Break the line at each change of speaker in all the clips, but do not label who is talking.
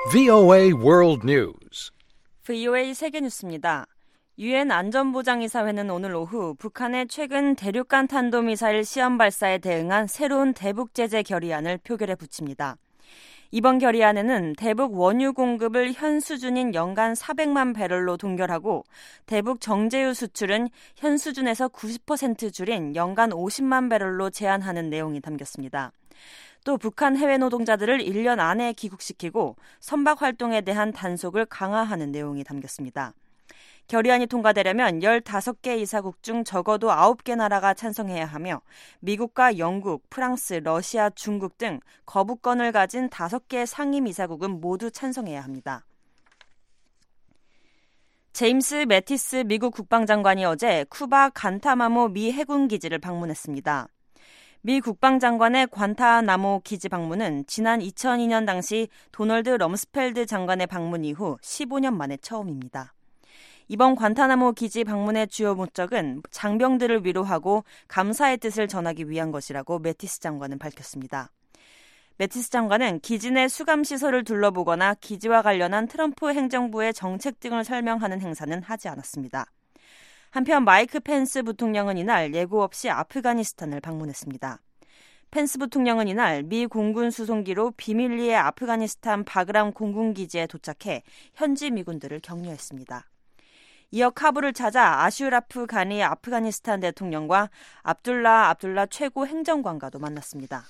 VOA World News.
VOA 세계뉴스입니다. 유엔 안전보장이사회는 오늘 오후 북한의 최근 대륙간 탄도미사일 시험 발사에 대응한 새로운 대북 제재 결의안을 표결에 붙입니다. 이번 결의안에는 대북 원유 공급을 현 수준인 연간 400만 배럴로 동결하고 대북 정제유 수출은 현 수준에서 90% 줄인 연간 50만 배럴로 제한하는 내용이 담겼습니다. 또 북한 해외 노동자들을 1년 안에 귀국시키고 선박 활동에 대한 단속을 강화하는 내용이 담겼습니다. 결의안이 통과되려면 15개 이사국 중 적어도 9개 나라가 찬성해야 하며 미국과 영국, 프랑스, 러시아, 중국 등 거부권을 가진 5개 상임이사국은 모두 찬성해야 합니다. 제임스 매티스 미국 국방장관이 어제 쿠바 간타나모 미 해군 기지를 방문했습니다. 미 국방장관의 관타나모 기지 방문은 지난 2002년 당시 도널드 럼스펠드 장관의 방문 이후 15년 만에 처음입니다. 이번 관타나모 기지 방문의 주요 목적은 장병들을 위로하고 감사의 뜻을 전하기 위한 것이라고 매티스 장관은 밝혔습니다. 매티스 장관은 기지 내 수감시설을 둘러보거나 기지와 관련한 트럼프 행정부의 정책 등을 설명하는 행사는 하지 않았습니다. 한편 마이크 펜스 부통령은 이날 예고 없이 아프가니스탄을 방문했습니다. 펜스 부통령은 이날 미 공군 수송기로 비밀리에 아프가니스탄 바그람 공군기지에 도착해 현지 미군들을 격려했습니다. 이어 카불을 찾아 아슈라프 가니 아프가니스탄 대통령과 압둘라 최고 행정관과도 만났습니다.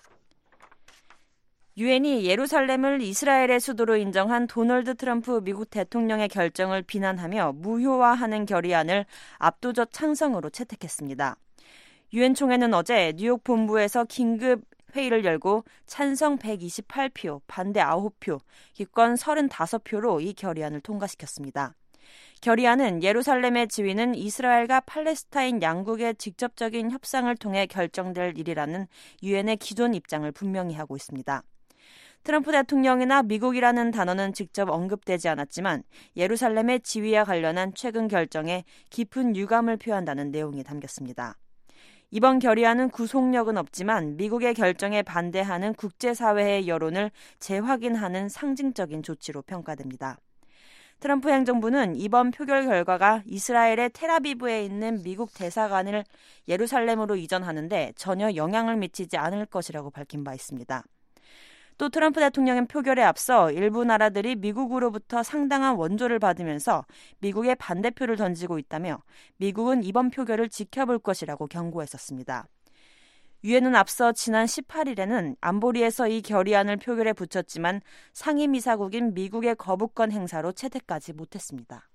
유엔이 예루살렘을 이스라엘의 수도로 인정한 도널드 트럼프 미국 대통령의 결정을 비난하며 무효화하는 결의안을 압도적 찬성으로 채택했습니다. 유엔 총회는 어제 뉴욕 본부에서 긴급 회의를 열고 찬성 128표, 반대 9표, 기권 35표로 이 결의안을 통과시켰습니다. 결의안은 예루살렘의 지위는 이스라엘과 팔레스타인 양국의 직접적인 협상을 통해 결정될 일이라는 유엔의 기존 입장을 분명히 하고 있습니다. 트럼프 대통령이나 미국이라는 단어는 직접 언급되지 않았지만 예루살렘의 지위와 관련한 최근 결정에 깊은 유감을 표한다는 내용이 담겼습니다. 이번 결의안은 구속력은 없지만 미국의 결정에 반대하는 국제사회의 여론을 재확인하는 상징적인 조치로 평가됩니다. 트럼프 행정부는 이번 표결 결과가 이스라엘의 텔아비브에 있는 미국 대사관을 예루살렘으로 이전하는데 전혀 영향을 미치지 않을 것이라고 밝힌 바 있습니다. 또 트럼프 대통령은 표결에 앞서 일부 나라들이 미국으로부터 상당한 원조를 받으면서 미국에 반대표를 던지고 있다며 미국은 이번 표결을 지켜볼 것이라고 경고했었습니다. 유엔은 앞서 지난 18일에는 안보리에서 이 결의안을 표결에 붙였지만 상임이사국인 미국의 거부권 행사로 채택하지 못했습니다.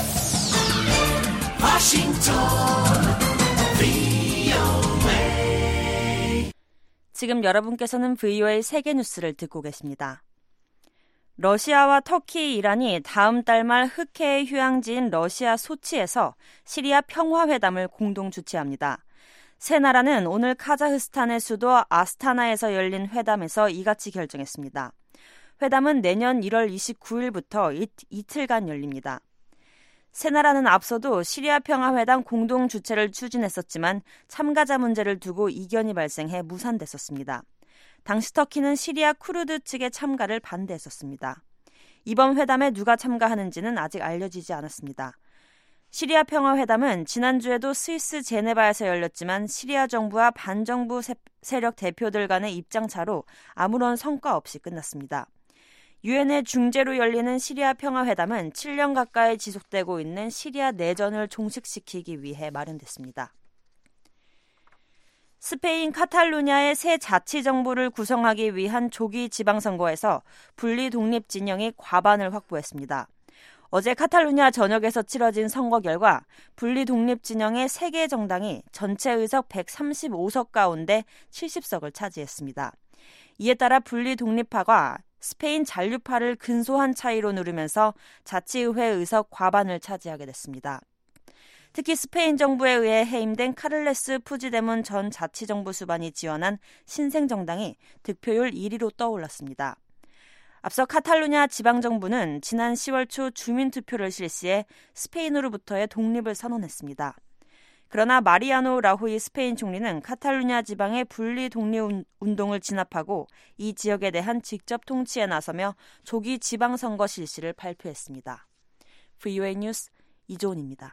지금 여러분께서는 VOA 세계뉴스를 듣고 계십니다. 러시아와 터키, 이란이 다음 달 말 흑해의 휴양지인 러시아 소치에서 시리아 평화회담을 공동 주최합니다. 세 나라는 오늘 카자흐스탄의 수도 아스타나에서 열린 회담에서 이같이 결정했습니다. 회담은 내년 1월 29일부터 이틀간 열립니다. 세 나라는 앞서도 시리아 평화회담 공동 주최를 추진했었지만 참가자 문제를 두고 이견이 발생해 무산됐었습니다. 당시 터키는 시리아 쿠르드 측의 참가를 반대했었습니다. 이번 회담에 누가 참가하는지는 아직 알려지지 않았습니다. 시리아 평화회담은 지난주에도 스위스 제네바에서 열렸지만 시리아 정부와 반정부 세력 대표들 간의 입장차로 아무런 성과 없이 끝났습니다. 유엔의 중재로 열리는 시리아 평화회담은 7년 가까이 지속되고 있는 시리아 내전을 종식시키기 위해 마련됐습니다. 스페인 카탈루냐의 새 자치정부를 구성하기 위한 조기 지방선거에서 분리 독립 진영이 과반을 확보했습니다. 어제 카탈루냐 전역에서 치러진 선거 결과 분리 독립 진영의 3개 정당이 전체 의석 135석 가운데 70석을 차지했습니다. 이에 따라 분리 독립파가 스페인 잔류파를 근소한 차이로 누르면서 자치의회 의석 과반을 차지하게 됐습니다. 특히 스페인 정부에 의해 해임된 카를레스 푸지데문 전 자치정부 수반이 지원한 신생정당이 득표율 1위로 떠올랐습니다. 앞서 카탈루냐 지방정부는 지난 10월 초 주민투표를 실시해 스페인으로부터의 독립을 선언했습니다. 그러나 마리아노 라호이 스페인 총리는 카탈루냐 지방의 분리 독립운동을 진압하고 이 지역에 대한 직접 통치에 나서며 조기 지방선거 실시를 발표했습니다. VOA 뉴스 이조은입니다.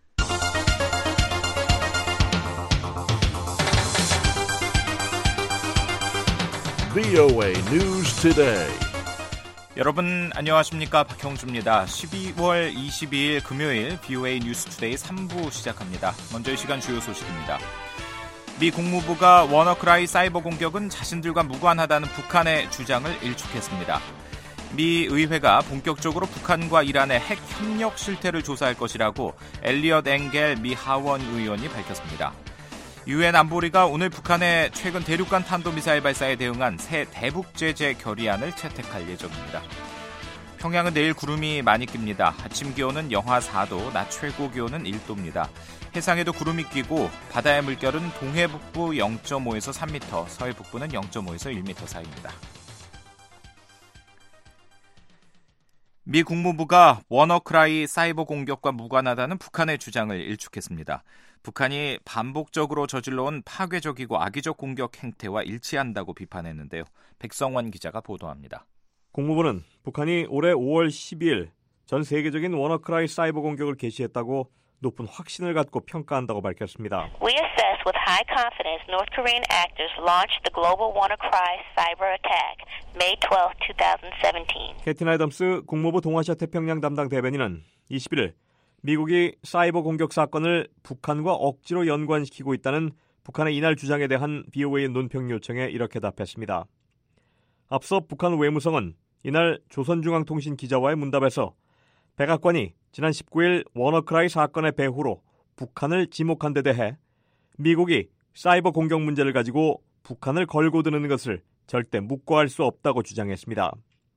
VOA News Today.
여러분 안녕하십니까? 박형주입니다. 12월 22일 금요일 VOA 뉴스 투데이 3부 시작합니다. 먼저 이 시간 주요 소식입니다. 미 국무부가 워너크라이 사이버 공격은 자신들과 무관하다는 북한의 주장을 일축했습니다. 미 의회가 본격적으로 북한과 이란의 핵 협력 실태를 조사할 것이라고 엘리엇 엥겔 미 하원 의원이 밝혔습니다. 유엔 안보리가 오늘 북한의 최근 대륙간 탄도미사일 발사에 대응한 새 대북 제재 결의안을 채택할 예정입니다. 평양은 내일 구름이 많이 낍니다. 아침 기온은 영하 4도, 낮 최고 기온은 1도입니다. 해상에도 구름이 끼고 바다의 물결은 동해 북부 0.5에서 3m, 서해 북부는 0.5에서 1m 사이입니다. 미 국무부가 워너크라이 사이버 공격과 무관하다는 북한의 주장을 일축했습니다. 북한이 반복적으로 저질러온 파괴적이고 악의적 공격 행태와 일치한다고 비판했는데요. 백성원 기자가 보도합니다.
국무부는 북한이 올해 5월 12일 전 세계적인 워너크라이 사이버 공격을 개시했다고 높은 확신을 갖고 평가한다고 밝혔습니다.
We assess with high confidence North Korean actors launched the global WannaCry cyber attack May 12, 2017. 캐티나
애덤스 국무부 동아시아 태평양 담당 대변인은 21일 미국이 사이버 공격 사건을 북한과 억지로 연관시키고 있다는 북한의 이날 주장에 대한 VOA 논평 요청에 이렇게 답했습니다. 앞서 북한 외무성은 이날 조선중앙통신 기자와의 문답에서 백악관이 지난 19일 워너크라이 사건의 배후로 북한을 지목한 데 대해 미국이 사이버 공격 문제를 가지고 북한을 걸고 드는 것을 절대 묵과할 수 없다고 주장했습니다.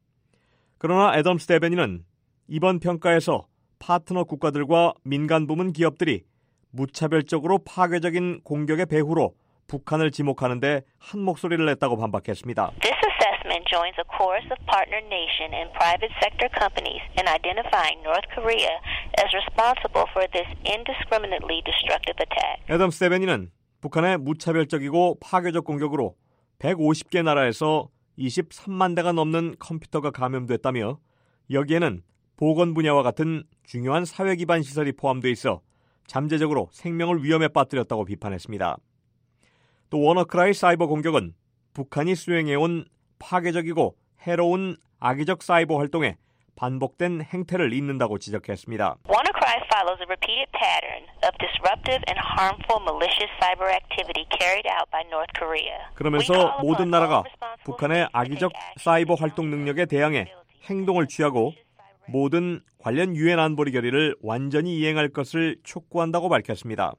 그러나 애덤스 대변인은 이번 평가에서 파트너 국가들과 민간 부문 기업들이 무차별적으로 파괴적인 공격의 배후로 북한을 지목하는데 한 목소리를 냈다고 반박했습니다.
This assessment joins a chorus of partner nation and private sector companies in identifying North Korea as responsible for this indiscriminately destructive attack.
애덤스 대변인은 북한의 무차별적이고 파괴적 공격으로 150개 나라에서 23만 대가 넘는 컴퓨터가 감염됐다며 여기에는 보건 분야와 같은 중요한 사회 기반 시설이 포함되어 있어 잠재적으로 생명을 위험에 빠뜨렸다고 비판했습니다. 또 워너크라이 사이버 공격은 북한이 수행해온 파괴적이고 해로운 악의적 사이버 활동에 반복된 행태를 잇는다고 지적했습니다.
WannaCry follows a repeated pattern of disruptive and harmful malicious cyber activity carried out by North Korea.
그러면서 모든 나라가 북한의 악의적 사이버 활동 능력에 대항해 행동을 취하고 모든 관련 유엔 안보리 결의를 완전히 이행할 것을 촉구한다고 밝혔습니다.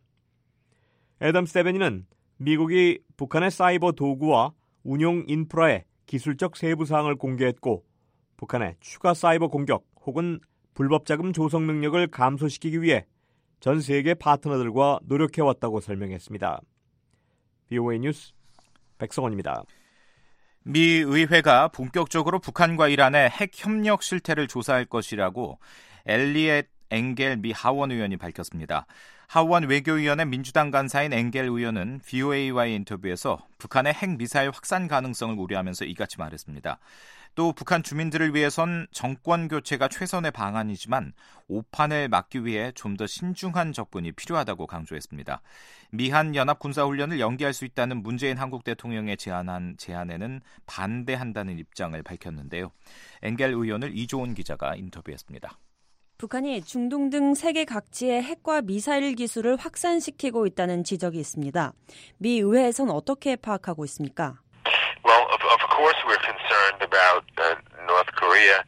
애덤스 대변인은 미국이 북한의 사이버 도구와 운용 인프라의 기술적 세부 사항을 공개했고 북한의 추가 사이버 공격 혹은 불법 자금 조성 능력을 감소시키기 위해 전 세계 파트너들과 노력해왔다고 설명했습니다. VOA 뉴스 백성원입니다.
미 의회가 본격적으로 북한과 이란의 핵 협력 실태를 조사할 것이라고 엘리엇 엥겔 미 하원 의원이 밝혔습니다. 하원 외교위원회 민주당 간사인 엥겔 의원은 VOA와의 인터뷰에서 북한의 핵 미사일 확산 가능성을 우려하면서 이같이 말했습니다. 또 북한 주민들을 위해선 정권 교체가 최선의 방안이지만 오판을 막기 위해 좀 더 신중한 접근이 필요하다고 강조했습니다. 미한 연합군사훈련을 연기할 수 있다는 문재인 한국 대통령의 제안한 제안에는 반대한다는 입장을 밝혔는데요. 엥겔 의원을 이조은 기자가 인터뷰했습니다.
북한이 중동 등 세계 각지의 핵과 미사일 기술을 확산시키고 있다는 지적이 있습니다. 미 의회에선 어떻게 파악하고 있습니까?
Well, of course we're concerned about North Korea's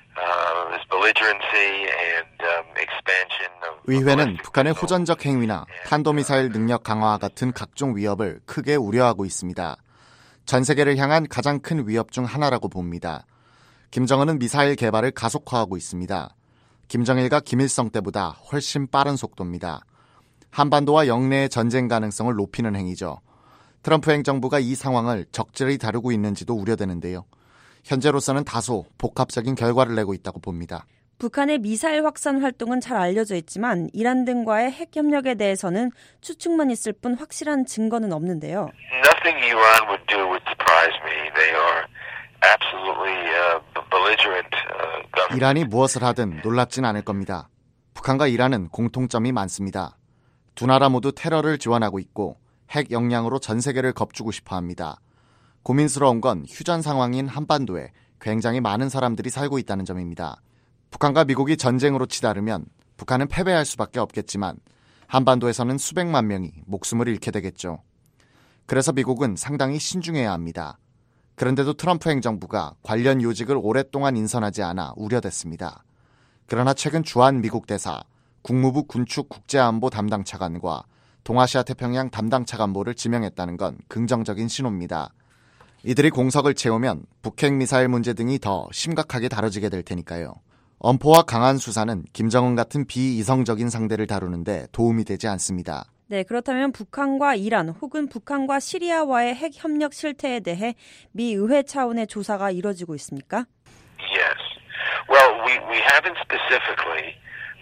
belligerency and expansion of
의회는 북한의 호전적 행위나 탄도미사일 능력 강화와 같은 각종 위협을 크게 우려하고 있습니다. 전 세계를 향한 가장 큰 위협 중 하나라고 봅니다. 김정은은 미사일 개발을 가속화하고 있습니다. 김정일과 김일성 때보다 훨씬 빠른 속도입니다. 한반도와 영내의 전쟁 가능성을 높이는 행위죠. 트럼프 행정부가 이 상황을 적절히 다루고 있는지도 우려되는데요. 현재로서는 다소 복합적인 결과를 내고 있다고 봅니다.
북한의 미사일 확산 활동은 잘 알려져 있지만 이란 등과의 핵 협력에 대해서는 추측만 있을 뿐 확실한 증거는 없는데요.
Nothing Iran would do would surprise me. They are absolutely belligerent government.
이란이 무엇을 하든 놀랍진 않을 겁니다. 북한과 이란은 공통점이 많습니다. 두 나라 모두 테러를 지원하고 있고 핵 역량으로 전 세계를 겁주고 싶어 합니다. 고민스러운 건 휴전 상황인 한반도에 굉장히 많은 사람들이 살고 있다는 점입니다. 북한과 미국이 전쟁으로 치달으면 북한은 패배할 수밖에 없겠지만 한반도에서는 수백만 명이 목숨을 잃게 되겠죠. 그래서 미국은 상당히 신중해야 합니다. 그런데도 트럼프 행정부가 관련 요직을 오랫동안 인선하지 않아 우려됐습니다. 그러나 최근 주한 미국 대사, 국무부 군축 국제안보 담당 차관과 동아시아 태평양 담당 차관보를 지명했다는 건 긍정적인 신호입니다. 이들이 공석을 채우면 북핵 미사일 문제 등이 더 심각하게 다뤄지게 될 테니까요. 엄포와 강한 수사는 김정은 같은 비이성적인 상대를 다루는데 도움이 되지 않습니다.
네, 그렇다면 북한과 이란 혹은 북한과 시리아와의 핵 협력 실태에 대해 미 의회 차원의 조사가 이뤄지고 있습니까?
Yes. Well, we haven't specifically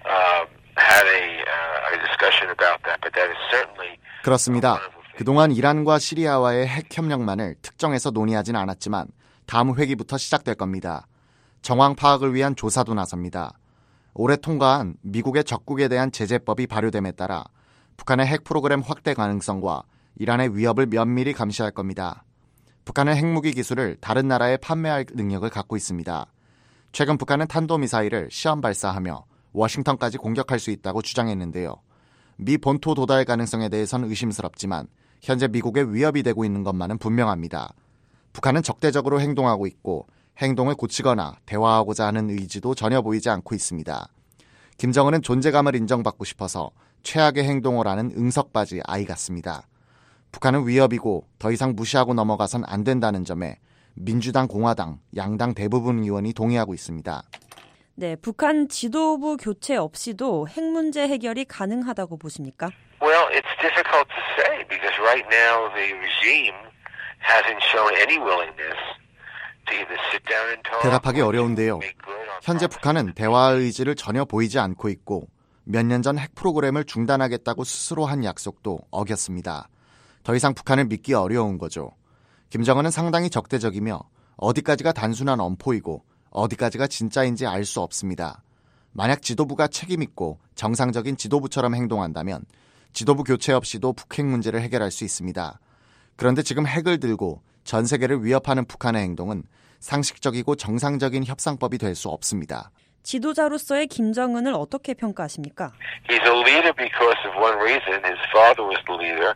had a discussion about that, but that is certainly
그렇습니다. 그동안 이란과 시리아와의 핵 협력만을 특정해서 논의하진 않았지만 다음 회기부터 시작될 겁니다. 정황 파악을 위한 조사도 나섭니다. 올해 통과한 미국의 적국에 대한 제재법이 발효됨에 따라 북한의 핵 프로그램 확대 가능성과 이란의 위협을 면밀히 감시할 겁니다. 북한은 핵무기 기술을 다른 나라에 판매할 능력을 갖고 있습니다. 최근 북한은 탄도미사일을 시험 발사하며 워싱턴까지 공격할 수 있다고 주장했는데요. 미 본토 도달 가능성에 대해서는 의심스럽지만 현재 미국의 위협이 되고 있는 것만은 분명합니다. 북한은 적대적으로 행동하고 있고 행동을 고치거나 대화하고자 하는 의지도 전혀 보이지 않고 있습니다. 김정은은 존재감을 인정받고 싶어서 최악의 행동을 하는 응석바지 아이 같습니다. 북한은 위협이고 더 이상 무시하고 넘어가선 안 된다는 점에 민주당, 공화당, 양당 대부분 의원이 동의하고 있습니다.
네, 북한 지도부 교체 없이도 핵 문제 해결이 가능하다고 보십니까?
Well, it's difficult to say because right now the regime hasn't shown any willingness to either sit down and talk.
대답하기 어려운데요. 현재 북한은 대화 의지를 전혀 보이지 않고 있고 몇 년 전 핵 프로그램을 중단하겠다고 스스로 한 약속도 어겼습니다. 더 이상 북한을 믿기 어려운 거죠. 김정은은 상당히 적대적이며 어디까지가 단순한 엄포이고 어디까지가 진짜인지 알 수 없습니다. 만약 지도부가 책임있고 정상적인 지도부처럼 행동한다면 지도부 교체 없이도 북핵 문제를 해결할 수 있습니다. 그런데 지금 핵을 들고 전 세계를 위협하는 북한의 행동은 상식적이고 정상적인 협상법이 될 수 없습니다.
지도자로서의 김정은을 어떻게 평가하십니까?
He's a leader because of one reason. His father was the leader,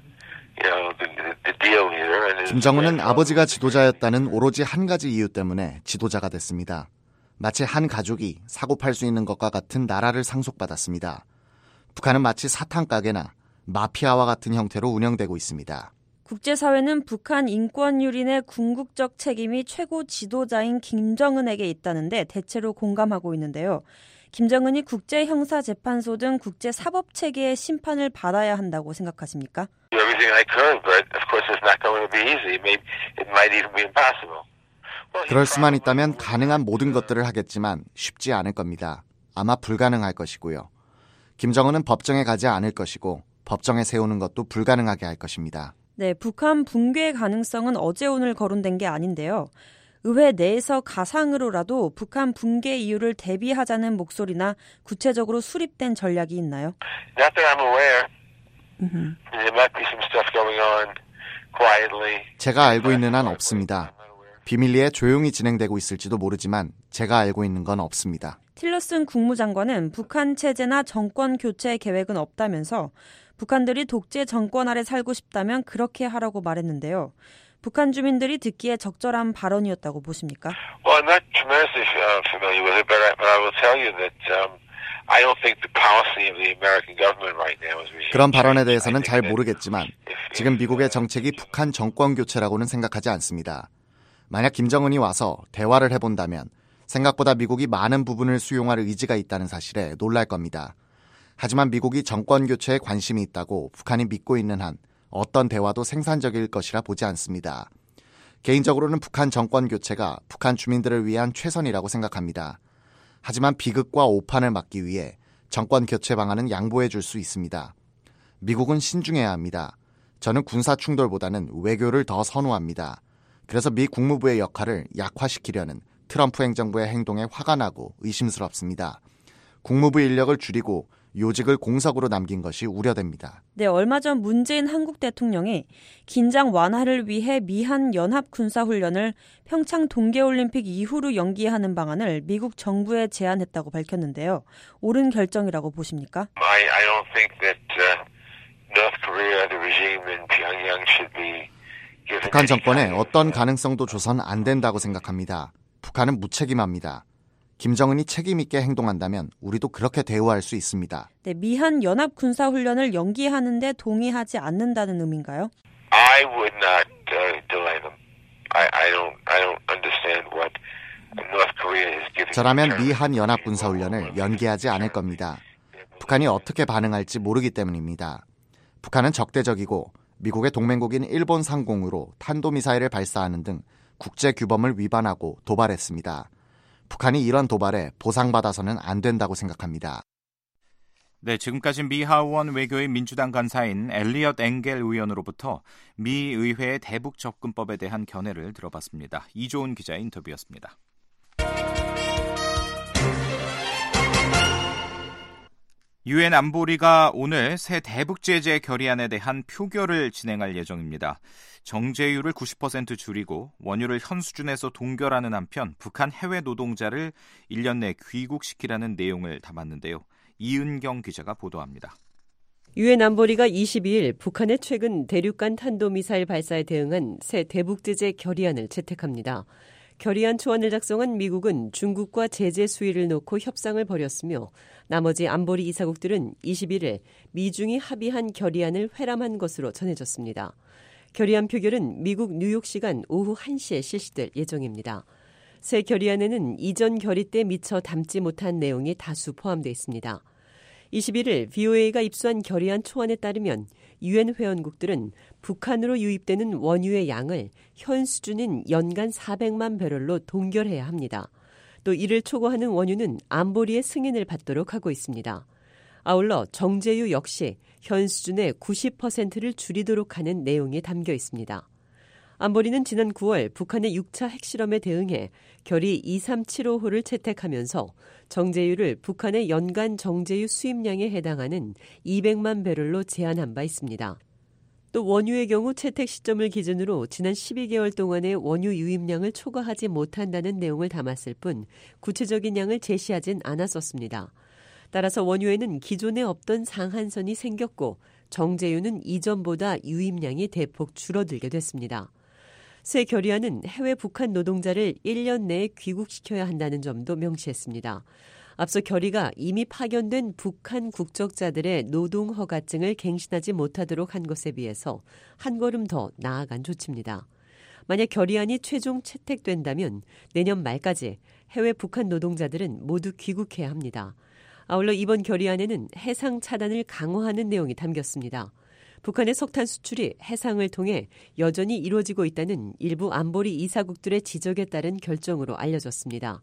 the deal leader. And
김정은은 아버지가 지도자였다는 오로지 한 가지 이유 때문에 지도자가 됐습니다. 마치 한 가족이 사고 팔 수 있는 것과 같은 나라를 상속받았습니다. 북한은 마치 사탕 가게나 마피아와 같은 형태로 운영되고 있습니다.
국제사회는 북한 인권유린의 궁극적 책임이 최고 지도자인 김정은에게 있다는데 대체로 공감하고 있는데요. 김정은이 국제형사재판소 등 국제사법체계의 심판을 받아야 한다고 생각하십니까?
Everything I could, but of course it's not going to be easy. It might even be impossible.
그럴 수만 있다면 가능한 모든 것들을 하겠지만 쉽지 않을 겁니다. 아마 불가능할 것이고요. 김정은은 법정에 가지 않을 것이고 법정에 세우는 것도 불가능하게 할 것입니다.
네, 북한 붕괴 가능성은 어제 오늘 거론된 게 아닌데요. 의회 내에서 가상으로라도 북한 붕괴 이유를 대비하자는 목소리나 구체적으로 수립된 전략이 있나요?
Not that I'm aware. There might be some stuff going on quietly.
제가 알고 있는 한 없습니다. 비밀리에 조용히 진행되고 있을지도 모르지만 제가 알고 있는 건 없습니다.
틸러슨 국무장관은 북한 체제나 정권 교체 계획은 없다면서 북한들이 독재 정권 아래 살고 싶다면 그렇게 하라고 말했는데요. 북한 주민들이 듣기에 적절한 발언이었다고 보십니까?
Well, I'm not tremendously familiar with it, but I will tell you that I don't think the policy of the American government right now is really.
그런 발언에 대해서는 잘 모르겠지만 지금 미국의 정책이 북한 정권 교체라고는 생각하지 않습니다. 만약 김정은이 와서 대화를 해본다면 생각보다 미국이 많은 부분을 수용할 의지가 있다는 사실에 놀랄 겁니다. 하지만 미국이 정권 교체에 관심이 있다고 북한이 믿고 있는 한 어떤 대화도 생산적일 것이라 보지 않습니다. 개인적으로는 북한 정권 교체가 북한 주민들을 위한 최선이라고 생각합니다. 하지만 비극과 오판을 막기 위해 정권 교체 방안은 양보해 줄 수 있습니다. 미국은 신중해야 합니다. 저는 군사 충돌보다는 외교를 더 선호합니다. 그래서 미 국무부의 역할을 약화시키려는 트럼프 행정부의 행동에 화가 나고 의심스럽습니다. 국무부 인력을 줄이고 요직을 공석으로 남긴 것이 우려됩니다.
네, 얼마 전 문재인 한국 대통령이 긴장 완화를 위해 미한 연합 군사훈련을 평창 동계올림픽 이후로 연기하는 방안을 미국 정부에 제안했다고 밝혔는데요. 옳은 결정이라고 보십니까?
I don't think that North Korea, the regime in Pyongyang should be given.
북한 정권에 어떤 가능성도 줘선 안 된다고 생각합니다. 북한은 무책임합니다. 김정은이 책임 있게 행동한다면 우리도 그렇게 대우할 수 있습니다.
네, 미한 연합 군사훈련을 연기하는데 동의하지 않는다는 의미인가요?
I would not delay them. I don't understand what North Korea is giving.
저라면 미한 연합 군사훈련을 연기하지 않을 겁니다. 북한이 어떻게 반응할지 모르기 때문입니다. 북한은 적대적이고 미국의 동맹국인 일본 상공으로 탄도미사일을 발사하는 등 국제 규범을 위반하고 도발했습니다. 북한이 이런 도발에 보상받아서는 안 된다고 생각합니다.
네, 지금까지 미 하원 외교의 민주당 간사인 엘리엇 엥겔 의원으로부터 미 의회의 대북 접근법에 대한 견해를 들어봤습니다. 이조은 기자의 인터뷰였습니다. 유엔 안보리가 오늘 새 대북 제재 결의안에 대한 표결을 진행할 예정입니다. 정제율을 90% 줄이고 원유를 현 수준에서 동결하는 한편 북한 해외 노동자를 1년 내 귀국시키라는 내용을 담았는데요. 이은경 기자가 보도합니다.
유엔 안보리가 22일 북한의 최근 대륙간 탄도미사일 발사에 대응한 새 대북 제재 결의안을 채택합니다. 결의안 초안을 작성한 미국은 중국과 제재 수위를 놓고 협상을 벌였으며 나머지 안보리 이사국들은 21일 미중이 합의한 결의안을 회람한 것으로 전해졌습니다. 결의안 표결은 미국 뉴욕 시간 오후 1시에 실시될 예정입니다. 새 결의안에는 이전 결의 때 미처 담지 못한 내용이 다수 포함되어 있습니다. 21일 VOA가 입수한 결의안 초안에 따르면 유엔 회원국들은 북한으로 유입되는 원유의 양을 현 수준인 연간 400만 배럴로 동결해야 합니다. 또 이를 초과하는 원유는 안보리의 승인을 받도록 하고 있습니다. 아울러 정제유 역시 현 수준의 90%를 줄이도록 하는 내용이 담겨 있습니다. 안보리는 지난 9월 북한의 6차 핵실험에 대응해 결의 2375호를 채택하면서 정제유를 북한의 연간 정제유 수입량에 해당하는 200만 배럴로 제한한 바 있습니다. 또 원유의 경우 채택 시점을 기준으로 지난 12개월 동안의 원유 유입량을 초과하지 못한다는 내용을 담았을 뿐 구체적인 양을 제시하진 않았었습니다. 따라서 원유에는 기존에 없던 상한선이 생겼고 정제유는 이전보다 유입량이 대폭 줄어들게 됐습니다. 새 결의안은 해외 북한 노동자를 1년 내에 귀국시켜야 한다는 점도 명시했습니다. 앞서 결의가 이미 파견된 북한 국적자들의 노동 허가증을 갱신하지 못하도록 한 것에 비해서 한 걸음 더 나아간 조치입니다. 만약 결의안이 최종 채택된다면 내년 말까지 해외 북한 노동자들은 모두 귀국해야 합니다. 아울러 이번 결의안에는 해상 차단을 강화하는 내용이 담겼습니다. 북한의 석탄 수출이 해상을 통해 여전히 이루어지고 있다는 일부 안보리 이사국들의 지적에 따른 결정으로 알려졌습니다.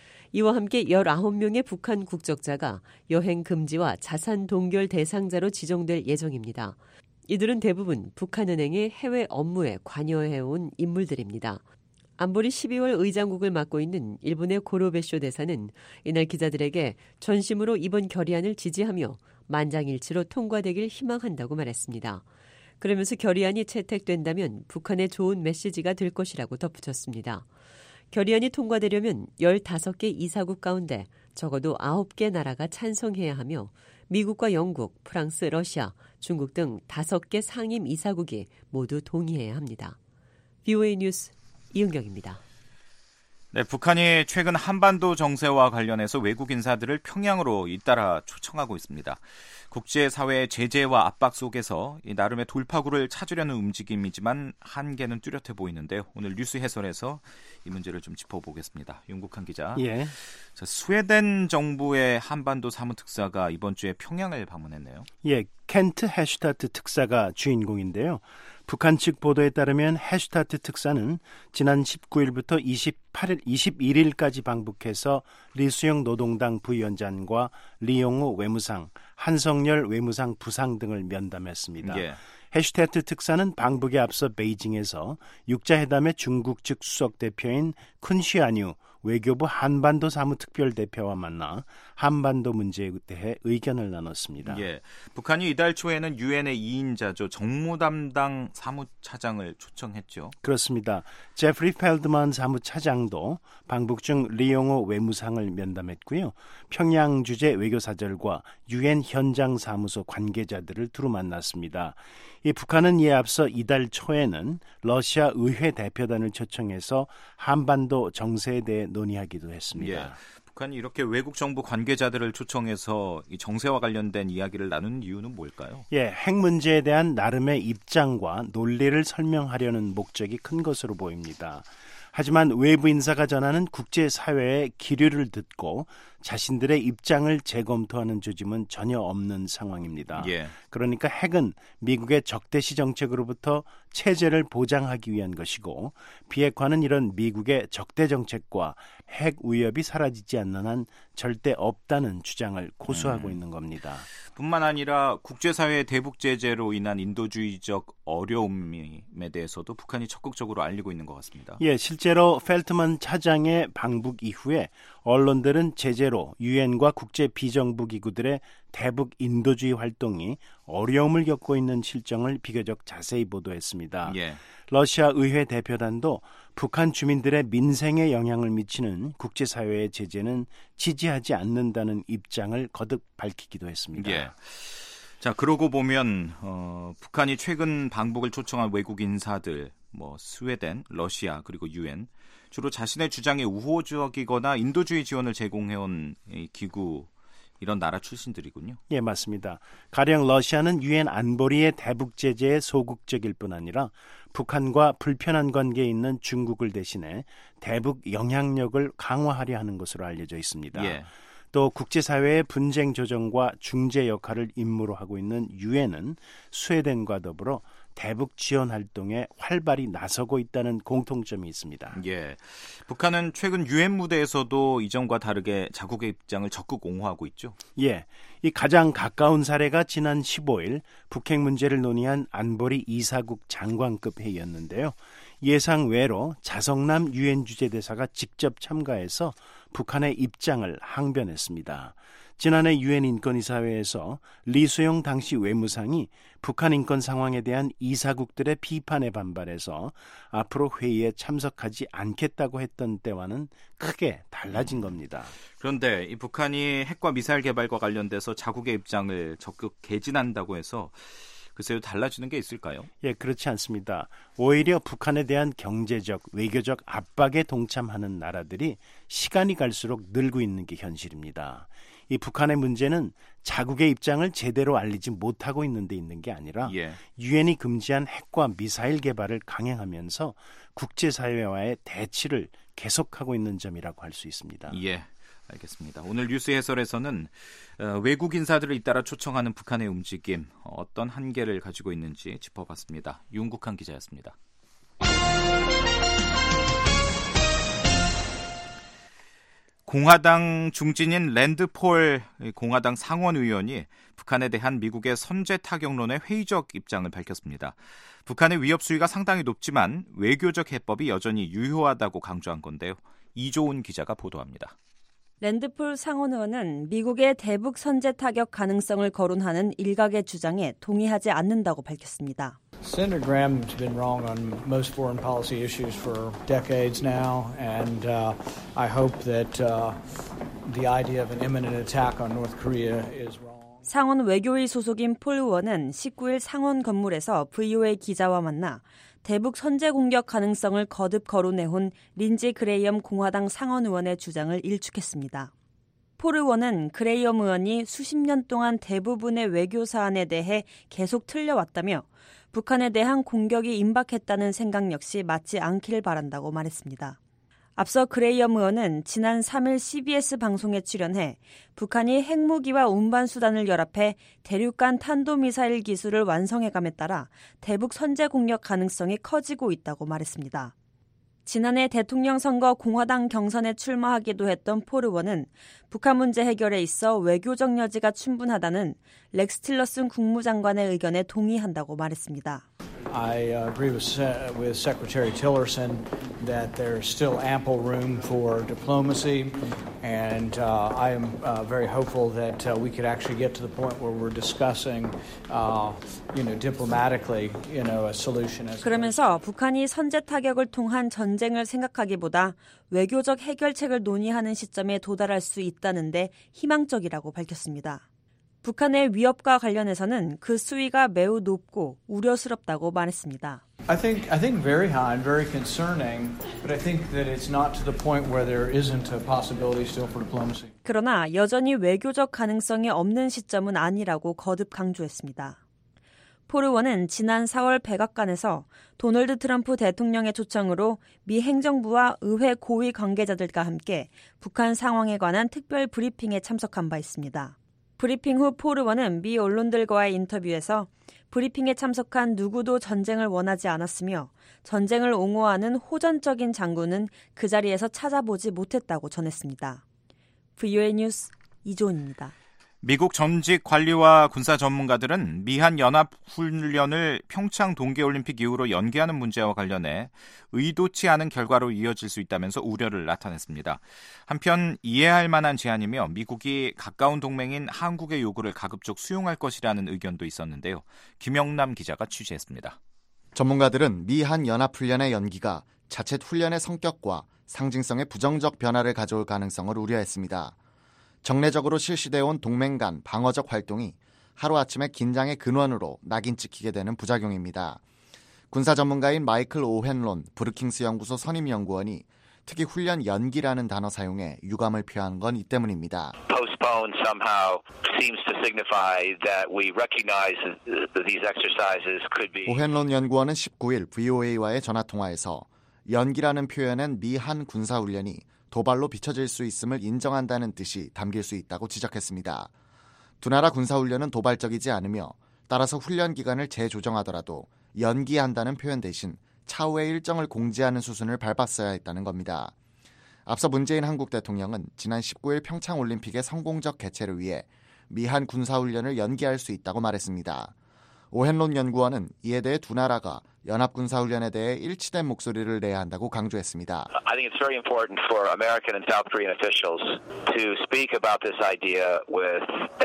이와 함께 19명의 북한 국적자가 여행 금지와 자산 동결 대상자로 지정될 예정입니다. 이들은 대부분 북한은행의 해외 업무에 관여해온 인물들입니다. 안보리 12월 의장국을 맡고 있는 일본의 고로베쇼 대사는 이날 기자들에게 전심으로 이번 결의안을 지지하며 만장일치로 통과되길 희망한다고 말했습니다. 그러면서 결의안이 채택된다면 북한에 좋은 메시지가 될 것이라고 덧붙였습니다. 결의안이 통과되려면 15개 이사국 가운데 적어도 9개 나라가 찬성해야 하며 미국과 영국, 프랑스, 러시아, 중국 등 5개 상임 이사국이 모두 동의해야 합니다. VOA 뉴스 이은경입니다.
네, 북한이 최근 한반도 정세와 관련해서 외국 인사들을 평양으로 잇따라 초청하고 있습니다. 국제사회의 제재와 압박 속에서 나름의 돌파구를 찾으려는 움직임이지만 한계는 뚜렷해 보이는데요. 오늘 뉴스 해설에서 이 문제를 좀 짚어보겠습니다. 윤국한 기자.
예.
자, 스웨덴 정부의 한반도 사무특사가 이번 주에 평양을 방문했네요.
예, 켄트 해슈타트 특사가 주인공인데요. 북한 측 보도에 따르면 해슈타트 특사는 지난 19일부터 21일까지 방북해서 리수영 노동당 부위원장과 리용호 외무상, 한성열 외무상 부상 등을 면담했습니다. 예. 해슈타트 특사는 방북에 앞서 베이징에서 육자회담의 중국 측 수석 대표인 쿤시안유 외교부 한반도 사무특별대표와 만나 한반도 문제에 대해 의견을 나눴습니다.
예, 북한이 이달 초에는 유엔의 2인자죠. 정무 담당 사무차장을 초청했죠.
그렇습니다. 제프리 펠드만 사무차장도 방북 중 리용호 외무상을 면담했고요. 평양 주재 외교사절과 유엔 현장 사무소 관계자들을 두루 만났습니다. 이 북한은 이에 앞서 이달 초에는 러시아 의회 대표단을 초청해서 한반도 정세에 대해 논의하기도 했습니다.
예, 북한이 이렇게 외국 정부 관계자들을 초청해서 이 정세와 관련된 이야기를 나누는 이유는 뭘까요?
예, 핵 문제에 대한 나름의 입장과 논리를 설명하려는 목적이 큰 것으로 보입니다. 하지만 외부 인사가 전하는 국제사회의 기류를 듣고 자신들의 입장을 재검토하는 조짐은 전혀 없는 상황입니다.
예.
그러니까 핵은 미국의 적대시 정책으로부터 체제를 보장하기 위한 것이고 비핵화는 이런 미국의 적대 정책과 핵 위협이 사라지지 않는 한 절대 없다는 주장을 고수하고 있는 겁니다.
뿐만 아니라 국제사회의 대북 제재로 인한 인도주의적 어려움에 대해서도 북한이 적극적으로 알리고 있는 것 같습니다.
예, 실제로 펠트만 차장의 방북 이후에 언론들은 제재로 유엔과 국제 비정부 기구들의 대북 인도주의 활동이 어려움을 겪고 있는 실정을 비교적 자세히 보도했습니다.
예.
러시아 의회 대표단도 북한 주민들의 민생에 영향을 미치는 국제사회의 제재는 지지하지 않는다는 입장을 거듭 밝히기도 했습니다.
예. 자, 그러고 보면 북한이 최근 방북을 초청한 외국 인사들, 스웨덴, 러시아 그리고 유엔 주로 자신의 주장에 우호적이거나 인도주의 지원을 제공해온 기구 이런 나라 출신들이군요.
예, 맞습니다. 가령 러시아는 유엔 안보리의 대북 제재에 소극적일 뿐 아니라 북한과 불편한 관계에 있는 중국을 대신해 대북 영향력을 강화하려 하는 것으로 알려져 있습니다.
예.
또 국제사회의 분쟁 조정과 중재 역할을 임무로 하고 있는 유엔은 스웨덴과 더불어 대북 지원 활동에 활발히 나서고 있다는 공통점이 있습니다.
예, 북한은 최근 유엔 무대에서도 이전과 다르게 자국의 입장을 적극 옹호하고 있죠.
예, 이 가장 가까운 사례가 지난 15일 북핵 문제를 논의한 안보리 이사국 장관급 회의였는데요. 예상 외로 자성남 유엔 주재대사가 직접 참가해서 북한의 입장을 항변했습니다. 지난해 유엔 인권이사회에서 리수영 당시 외무상이 북한 인권 상황에 대한 이사국들의 비판에 반발해서 앞으로 회의에 참석하지 않겠다고 했던 때와는 크게 달라진 겁니다.
그런데 이 북한이 핵과 미사일 개발과 관련돼서 자국의 입장을 적극 개진한다고 해서 글쎄요, 달라지는 게 있을까요?
예, 그렇지 않습니다. 오히려 북한에 대한 경제적, 외교적 압박에 동참하는 나라들이 시간이 갈수록 늘고 있는 게 현실입니다. 이 북한의 문제는 자국의 입장을 제대로 알리지 못하고 있는 데 있는 게 아니라 유엔이 금지한 핵과 미사일 개발을 강행하면서 국제사회와의 대치를 계속하고 있는 점이라고 할 수 있습니다.
예, 알겠습니다. 오늘 뉴스 해설에서는 외국 인사들을 잇따라 초청하는 북한의 움직임, 어떤 한계를 가지고 있는지 짚어봤습니다. 윤국한 기자였습니다. 공화당 중진인 랜드폴 공화당 상원의원이 북한에 대한 미국의 선제 타격론에 회의적 입장을 밝혔습니다. 북한의 위협 수위가 상당히 높지만 외교적 해법이 여전히 유효하다고 강조한 건데요. 이조은 기자가 보도합니다.
랜드폴 상원의원은 미국의 대북 선제 타격 가능성을 거론하는 일각의 주장에 동의하지 않는다고 밝혔습니다.
Senator Graham's been wrong on most foreign policy issues for decades now, and I hope that the idea of an imminent attack on North Korea is wrong.
상원 외교위 소속인 폴 의원은 19일 상원 건물에서 VOA 기자와 만나 대북 선제 공격 가능성을 거듭 거론해온 린지 그레이엄 공화당 상원 의원의 주장을 일축했습니다. 폴 의원은 그레이엄 의원이 수십 년 동안 대부분의 외교 사안에 대해 계속 틀려왔다며 북한에 대한 공격이 임박했다는 생각 역시 맞지 않기를 바란다고 말했습니다. 앞서 그레이엄 의원은 지난 3일 CBS 방송에 출연해 북한이 핵무기와 운반수단을 결합해 대륙간 탄도미사일 기술을 완성해감에 따라 대북 선제 공격 가능성이 커지고 있다고 말했습니다. 지난해 대통령 선거 공화당 경선에 출마하기도 했던 폴 의원은 북한 문제 해결에 있어 외교적 여지가 충분하다는 렉스 틸러슨 국무장관의 의견에 동의한다고 말했습니다.
I agree with Secretary Tillerson that there's still ample room for diplomacy, and I am very hopeful that we could actually get to the point where we're discussing, diplomatically, a solution.
그러면서 북한이 선제 타격을 통한 전쟁을 생각하기보다 외교적 해결책을 논의하는 시점에 도달할 수 있다는데 희망적이라고 밝혔습니다. 북한의 위협과 관련해서는 그 수위가 매우 높고 우려스럽다고 말했습니다.
I think very high and very concerning, but I think that it's not to the point where there isn't a possibility still for diplomacy.
그러나 여전히 외교적 가능성이 없는 시점은 아니라고 거듭 강조했습니다. 폴 의원은 지난 4월 백악관에서 도널드 트럼프 대통령의 초청으로 미 행정부와 의회 고위 관계자들과 함께 북한 상황에 관한 특별 브리핑에 참석한 바 있습니다. 브리핑 후 폴 의원은 미 언론들과의 인터뷰에서 브리핑에 참석한 누구도 전쟁을 원하지 않았으며 전쟁을 옹호하는 호전적인 장군은 그 자리에서 찾아보지 못했다고 전했습니다. VOA 뉴스 이조은입니다.
미국 전직 관리와 군사 전문가들은 미한 연합훈련을 평창 동계올림픽 이후로 연기하는 문제와 관련해 의도치 않은 결과로 이어질 수 있다면서 우려를 나타냈습니다. 한편 이해할 만한 제안이며 미국이 가까운 동맹인 한국의 요구를 가급적 수용할 것이라는 의견도 있었는데요. 김영남 기자가 취재했습니다.
전문가들은 미한 연합훈련의 연기가 자칫 훈련의 성격과 상징성에 부정적 변화를 가져올 가능성을 우려했습니다. 정례적으로 실시되어 온 동맹 간 방어적 활동이 하루아침에 긴장의 근원으로 낙인 찍히게 되는 부작용입니다. 군사 전문가인 마이클 오헨론 브루킹스 연구소 선임연구원이 특히 훈련 연기라는 단어 사용에 유감을 표한 건 이 때문입니다.
Postpone somehow seems to signify that we recognize that these exercises could be.
오헨론 연구원은 19일 VOA와의 전화통화에서 연기라는 표현은 미한 군사훈련이 도발로 비춰질 수 있음을 인정한다는 뜻이 담길 수 있다고 지적했습니다. 두 나라 군사훈련은 도발적이지 않으며 따라서 훈련 기간을 재조정하더라도 연기한다는 표현 대신 차후의 일정을 공지하는 수순을 밟았어야 했다는 겁니다. 앞서 문재인 한국 대통령은 지난 19일 평창올림픽의 성공적 개최를 위해 미한 군사훈련을 연기할 수 있다고 말했습니다. 오헨론 연구원은 이에 대해 두 나라가 연합군사훈련에 대해 일치된 목소리를 내야 한다고 강조했습니다.
I think it's very important for American and South Korean officials to speak about this idea with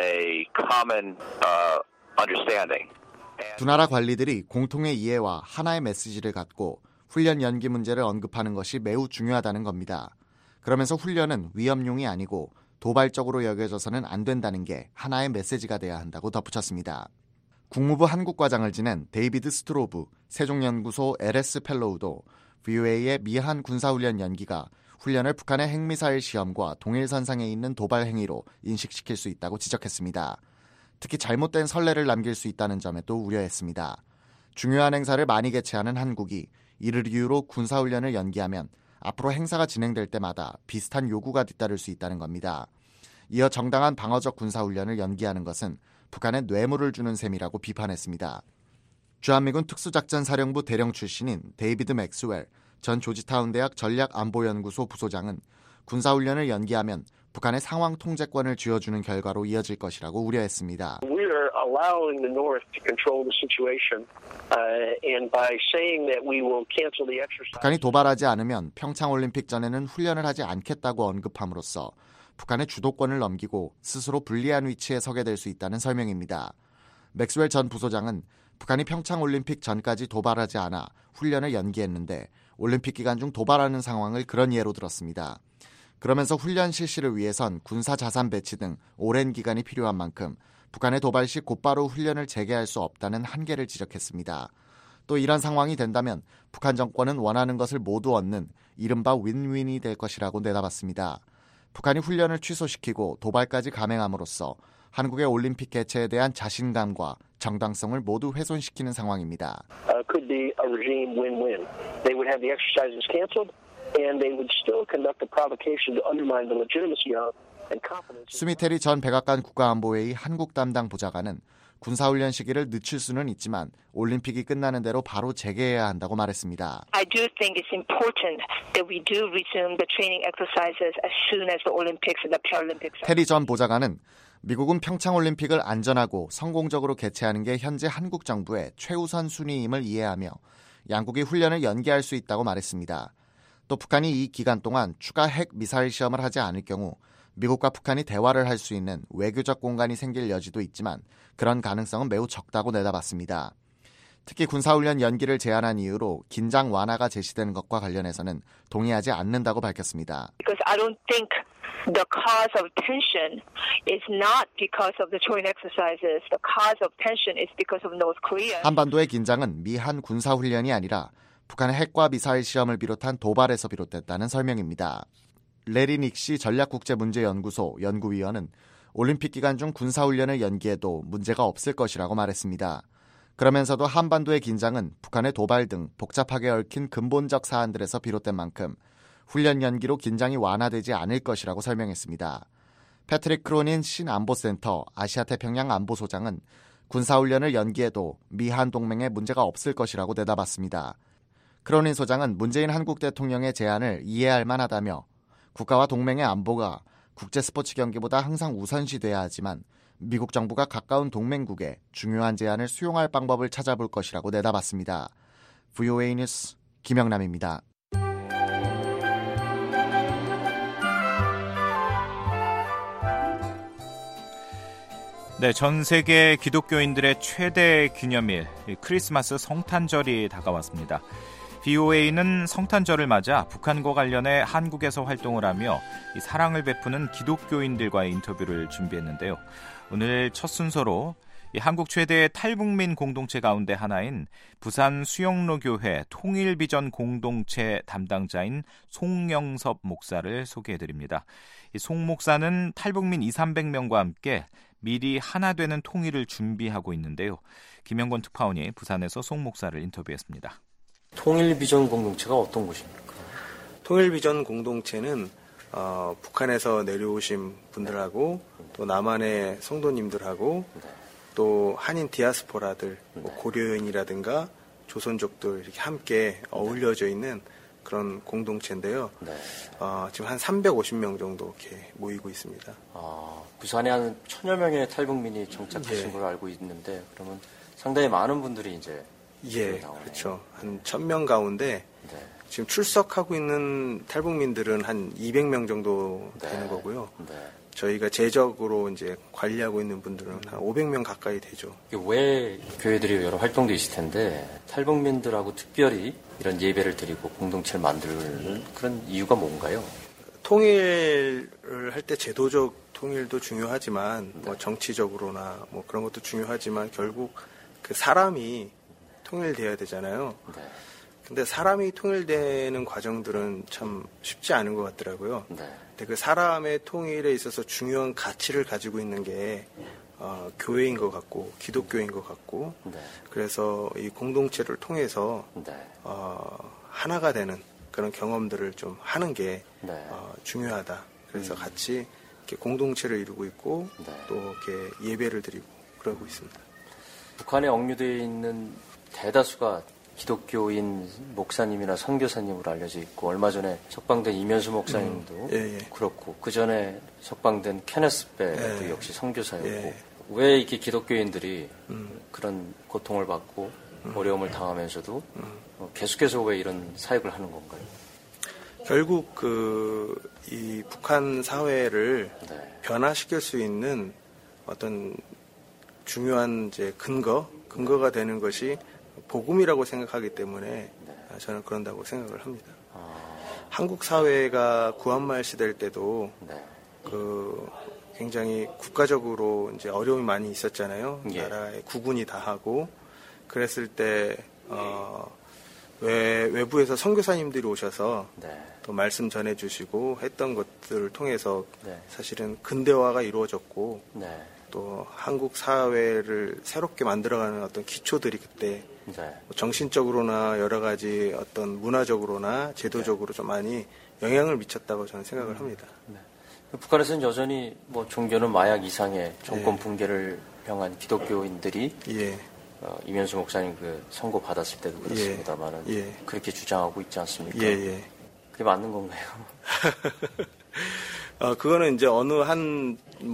a common understanding.
두 나라 관리들이 공통의 이해와 하나의 메시지를 갖고 훈련 연기 문제를 언급하는 것이 매우 중요하다는 겁니다. 그러면서 훈련은 위험용이 아니고 도발적으로 여겨져서는 안 된다는 게 하나의 메시지가 돼야 한다고 덧붙였습니다. 국무부 한국과장을 지낸 데이비드 스트로브 세종연구소 LS 펠로우도 VOA의 미한 군사훈련 연기가 훈련을 북한의 핵미사일 시험과 동일선상에 있는 도발 행위로 인식시킬 수 있다고 지적했습니다. 특히 잘못된 선례를 남길 수 있다는 점에 또 우려했습니다. 중요한 행사를 많이 개최하는 한국이 이를 이유로 군사훈련을 연기하면 앞으로 행사가 진행될 때마다 비슷한 요구가 뒤따를 수 있다는 겁니다. 이어 정당한 방어적 군사훈련을 연기하는 것은 북한에 뇌물을 주는 셈이라고 비판했습니다. 주한미군 특수작전사령부 대령 출신인 데이비드 맥스웰 전 조지타운 대학 전략안보연구소 부소장은 군사훈련을 연기하면 북한의 상황 통제권을 쥐어주는 결과로 이어질 것이라고 우려했습니다.
We're allowing the North to control the situation, and by saying that we will cancel the exercise.
북한이 도발하지 않으면 평창올림픽 전에는 훈련을 하지 않겠다고 언급함으로써 북한의 주도권을 넘기고 스스로 불리한 위치에 서게 될 수 있다는 설명입니다. 맥스웰 전 부소장은 북한이 평창올림픽 전까지 도발하지 않아 훈련을 연기했는데 올림픽 기간 중 도발하는 상황을 그런 예로 들었습니다. 그러면서 훈련 실시를 위해선 군사 자산 배치 등 오랜 기간이 필요한 만큼 북한의 도발 시 곧바로 훈련을 재개할 수 없다는 한계를 지적했습니다. 또 이런 상황이 된다면 북한 정권은 원하는 것을 모두 얻는 이른바 윈윈이 될 것이라고 내다봤습니다. 북한이 훈련을 취소시키고 도발까지 감행함으로써 한국의 올림픽 개최에 대한 자신감과 정당성을 모두 훼손시키는 상황입니다.
Could be a regime win-win. They would have the exercises canceled, and they would still conduct a provocation to undermine the legitimacy of and confidence.
수미테리 전 백악관 국가안보회의 한국 담당 보좌관은 군사훈련 시기를 늦출 수는 있지만 올림픽이 끝나는 대로 바로 재개해야 한다고 말했습니다.
I do think it's important that we do resume the training exercises as soon as the Olympics and the Paralympics.
테리 전 보좌관은 미국은 평창올림픽을 안전하고 성공적으로 개최하는 게 현재 한국 정부의 최우선 순위임을 이해하며 양국이 훈련을 연기할 수 있다고 말했습니다. 또 북한이 이 기간 동안 추가 핵 미사일 시험을 하지 않을 경우 미국과 북한이 대화를 할 수 있는 외교적 공간이 생길 여지도 있지만 그런 가능성은 매우 적다고 내다봤습니다. 특히 군사훈련 연기를 제안한 이유로 긴장 완화가 제시되는 것과 관련해서는 동의하지 않는다고 밝혔습니다.
Because I don't think the cause of tension is not because of the joint exercises. The cause of tension is because of North Korea.
한반도의 긴장은 미한 군사훈련이 아니라 북한의 핵과 미사일 시험을 비롯한 도발에서 비롯됐다는 설명입니다. 레리 닉시 전략국제문제연구소 연구위원은 올림픽 기간 중 군사훈련을 연기해도 문제가 없을 것이라고 말했습니다. 그러면서도 한반도의 긴장은 북한의 도발 등 복잡하게 얽힌 근본적 사안들에서 비롯된 만큼 훈련 연기로 긴장이 완화되지 않을 것이라고 설명했습니다. 패트릭 크로닌 신안보센터 아시아태평양 안보소장은 군사훈련을 연기해도 미한 동맹에 문제가 없을 것이라고 내다봤습니다. 크로닌 소장은 문재인 한국 대통령의 제안을 이해할 만하다며 국가와 동맹의 안보가 국제 스포츠 경기보다 항상 우선시돼야 하지만 미국 정부가 가까운 동맹국에 중요한 제안을 수용할 방법을 찾아볼 것이라고 내다봤습니다. VOA 뉴스 김영남입니다.
네, 전 세계 기독교인들의 최대 기념일 크리스마스 성탄절이 다가왔습니다. VOA는 성탄절을 맞아 북한과 관련해 한국에서 활동을 하며 이 사랑을 베푸는 기독교인들과의 인터뷰를 준비했는데요. 오늘 첫 순서로 이 한국 최대의 탈북민 공동체 가운데 하나인 부산 수영로교회 통일비전 공동체 담당자인 송영섭 목사를 소개해드립니다. 이 송 목사는 탈북민 200~300명과 함께 미리 하나 되는 통일을 준비하고 있는데요. 김영권 특파원이 부산에서 송 목사를 인터뷰했습니다.
통일비전 공동체가 어떤 곳입니까?
통일비전 공동체는 북한에서 내려오신 분들하고 또 남한의 성도님들하고 또 한인 디아스포라들, 뭐 고려인이라든가 조선족들 이렇게 함께 어울려져 있는 그런 공동체인데요. 지금 한 350명 정도 이렇게 모이고 있습니다.
부산에 한 1000여 명의 탈북민이 정착하신 걸로 알고 있는데 그러면 상당히 많은 분들이 이제
그렇죠. 한 1000명 가운데 지금 출석하고 있는 탈북민들은 한 200명 정도 되는 거고요. 저희가 재적으로 이제 관리하고 있는 분들은 한 500명 가까이 되죠.
왜 교회들이 여러 활동도 있을 텐데 탈북민들하고 특별히 이런 예배를 드리고 공동체를 만드는 그런 이유가 뭔가요?
통일을 할 때 제도적 통일도 중요하지만 뭐 정치적으로나 뭐 그런 것도 중요하지만 결국 그 사람이 통일돼야 되잖아요. 근데 사람이 통일되는 과정들은 참 쉽지 않은 것 같더라고요. 근데 그 사람의 통일에 있어서 중요한 가치를 가지고 있는 게 교회인 것 같고 기독교인 것 같고 그래서 이 공동체를 통해서 하나가 되는 그런 경험들을 좀 하는 게 중요하다. 그래서 같이 이렇게 공동체를 이루고 있고 또 이렇게 예배를 드리고 그러고 있습니다.
북한에 억류되어 있는 대다수가 기독교인 목사님이나 선교사님으로 알려져 있고 얼마 전에 석방된 이면수 목사님도 그렇고 그 전에 석방된 케네스 베도 역시 선교사였고 왜 이렇게 기독교인들이 그런 고통을 받고 어려움을 당하면서도 계속해서 왜 이런 사역을 하는 건가요?
결국 이 북한 사회를 변화시킬 수 있는 어떤 중요한 이제 근거가 되는 것이 복음이라고 생각하기 때문에 저는 그런다고 생각을 합니다. 한국 사회가 구한말 시대일 때도 굉장히 국가적으로 이제 어려움이 많이 있었잖아요. 나라에 구군이 다 하고 그랬을 때 외부에서 선교사님들이 오셔서 또 말씀 전해주시고 했던 것들을 통해서 사실은 근대화가 이루어졌고 또 한국 사회를 새롭게 만들어가는 어떤 기초들이 그때 정신적으로나 여러 가지 어떤 문화적으로나 제도적으로 좀 많이 영향을 미쳤다고 저는 생각을 합니다.
북한에서는 여전히 뭐 종교는 마약 이상의 정권 붕괴를 향한 기독교인들이 이면수 목사님 그 선고 받았을 때도 그렇습니다만은 그렇게 주장하고 있지 않습니까? 그게 맞는 건가요?
그거는 이제 어느 한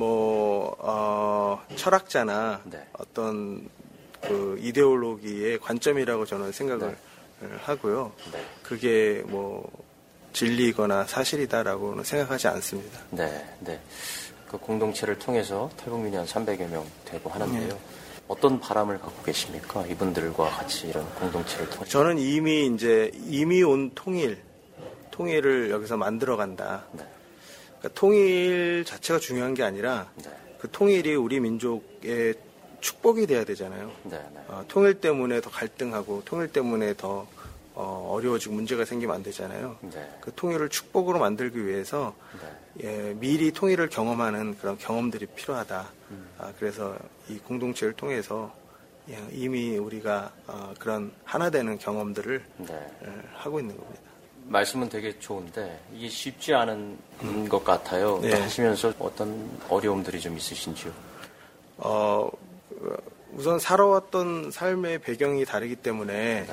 철학자나 어떤 그 이데올로기의 관점이라고 저는 생각을 하고요. 그게 뭐 진리거나 사실이다라고는 생각하지 않습니다.
그 공동체를 통해서 탈북민이 한 300여 명 되고 하는데요. 어떤 바람을 갖고 계십니까? 이분들과 같이 이런 공동체를 통해서.
저는 이미 온 통일을 여기서 만들어간다. 그러니까 통일 자체가 중요한 게 아니라 그 통일이 우리 민족의 축복이 돼야 되잖아요. 통일 때문에 더 갈등하고 통일 때문에 더 어려워지고 문제가 생기면 안 되잖아요. 그 통일을 축복으로 만들기 위해서 미리 통일을 경험하는 그런 경험들이 필요하다. 그래서 이 공동체를 통해서 이미 우리가 그런 하나 되는 경험들을 하고 있는 겁니다.
말씀은 되게 좋은데 이게 쉽지 않은 것 같아요. 하시면서 어떤 어려움들이 좀 있으신지요?
우선 살아왔던 삶의 배경이 다르기 때문에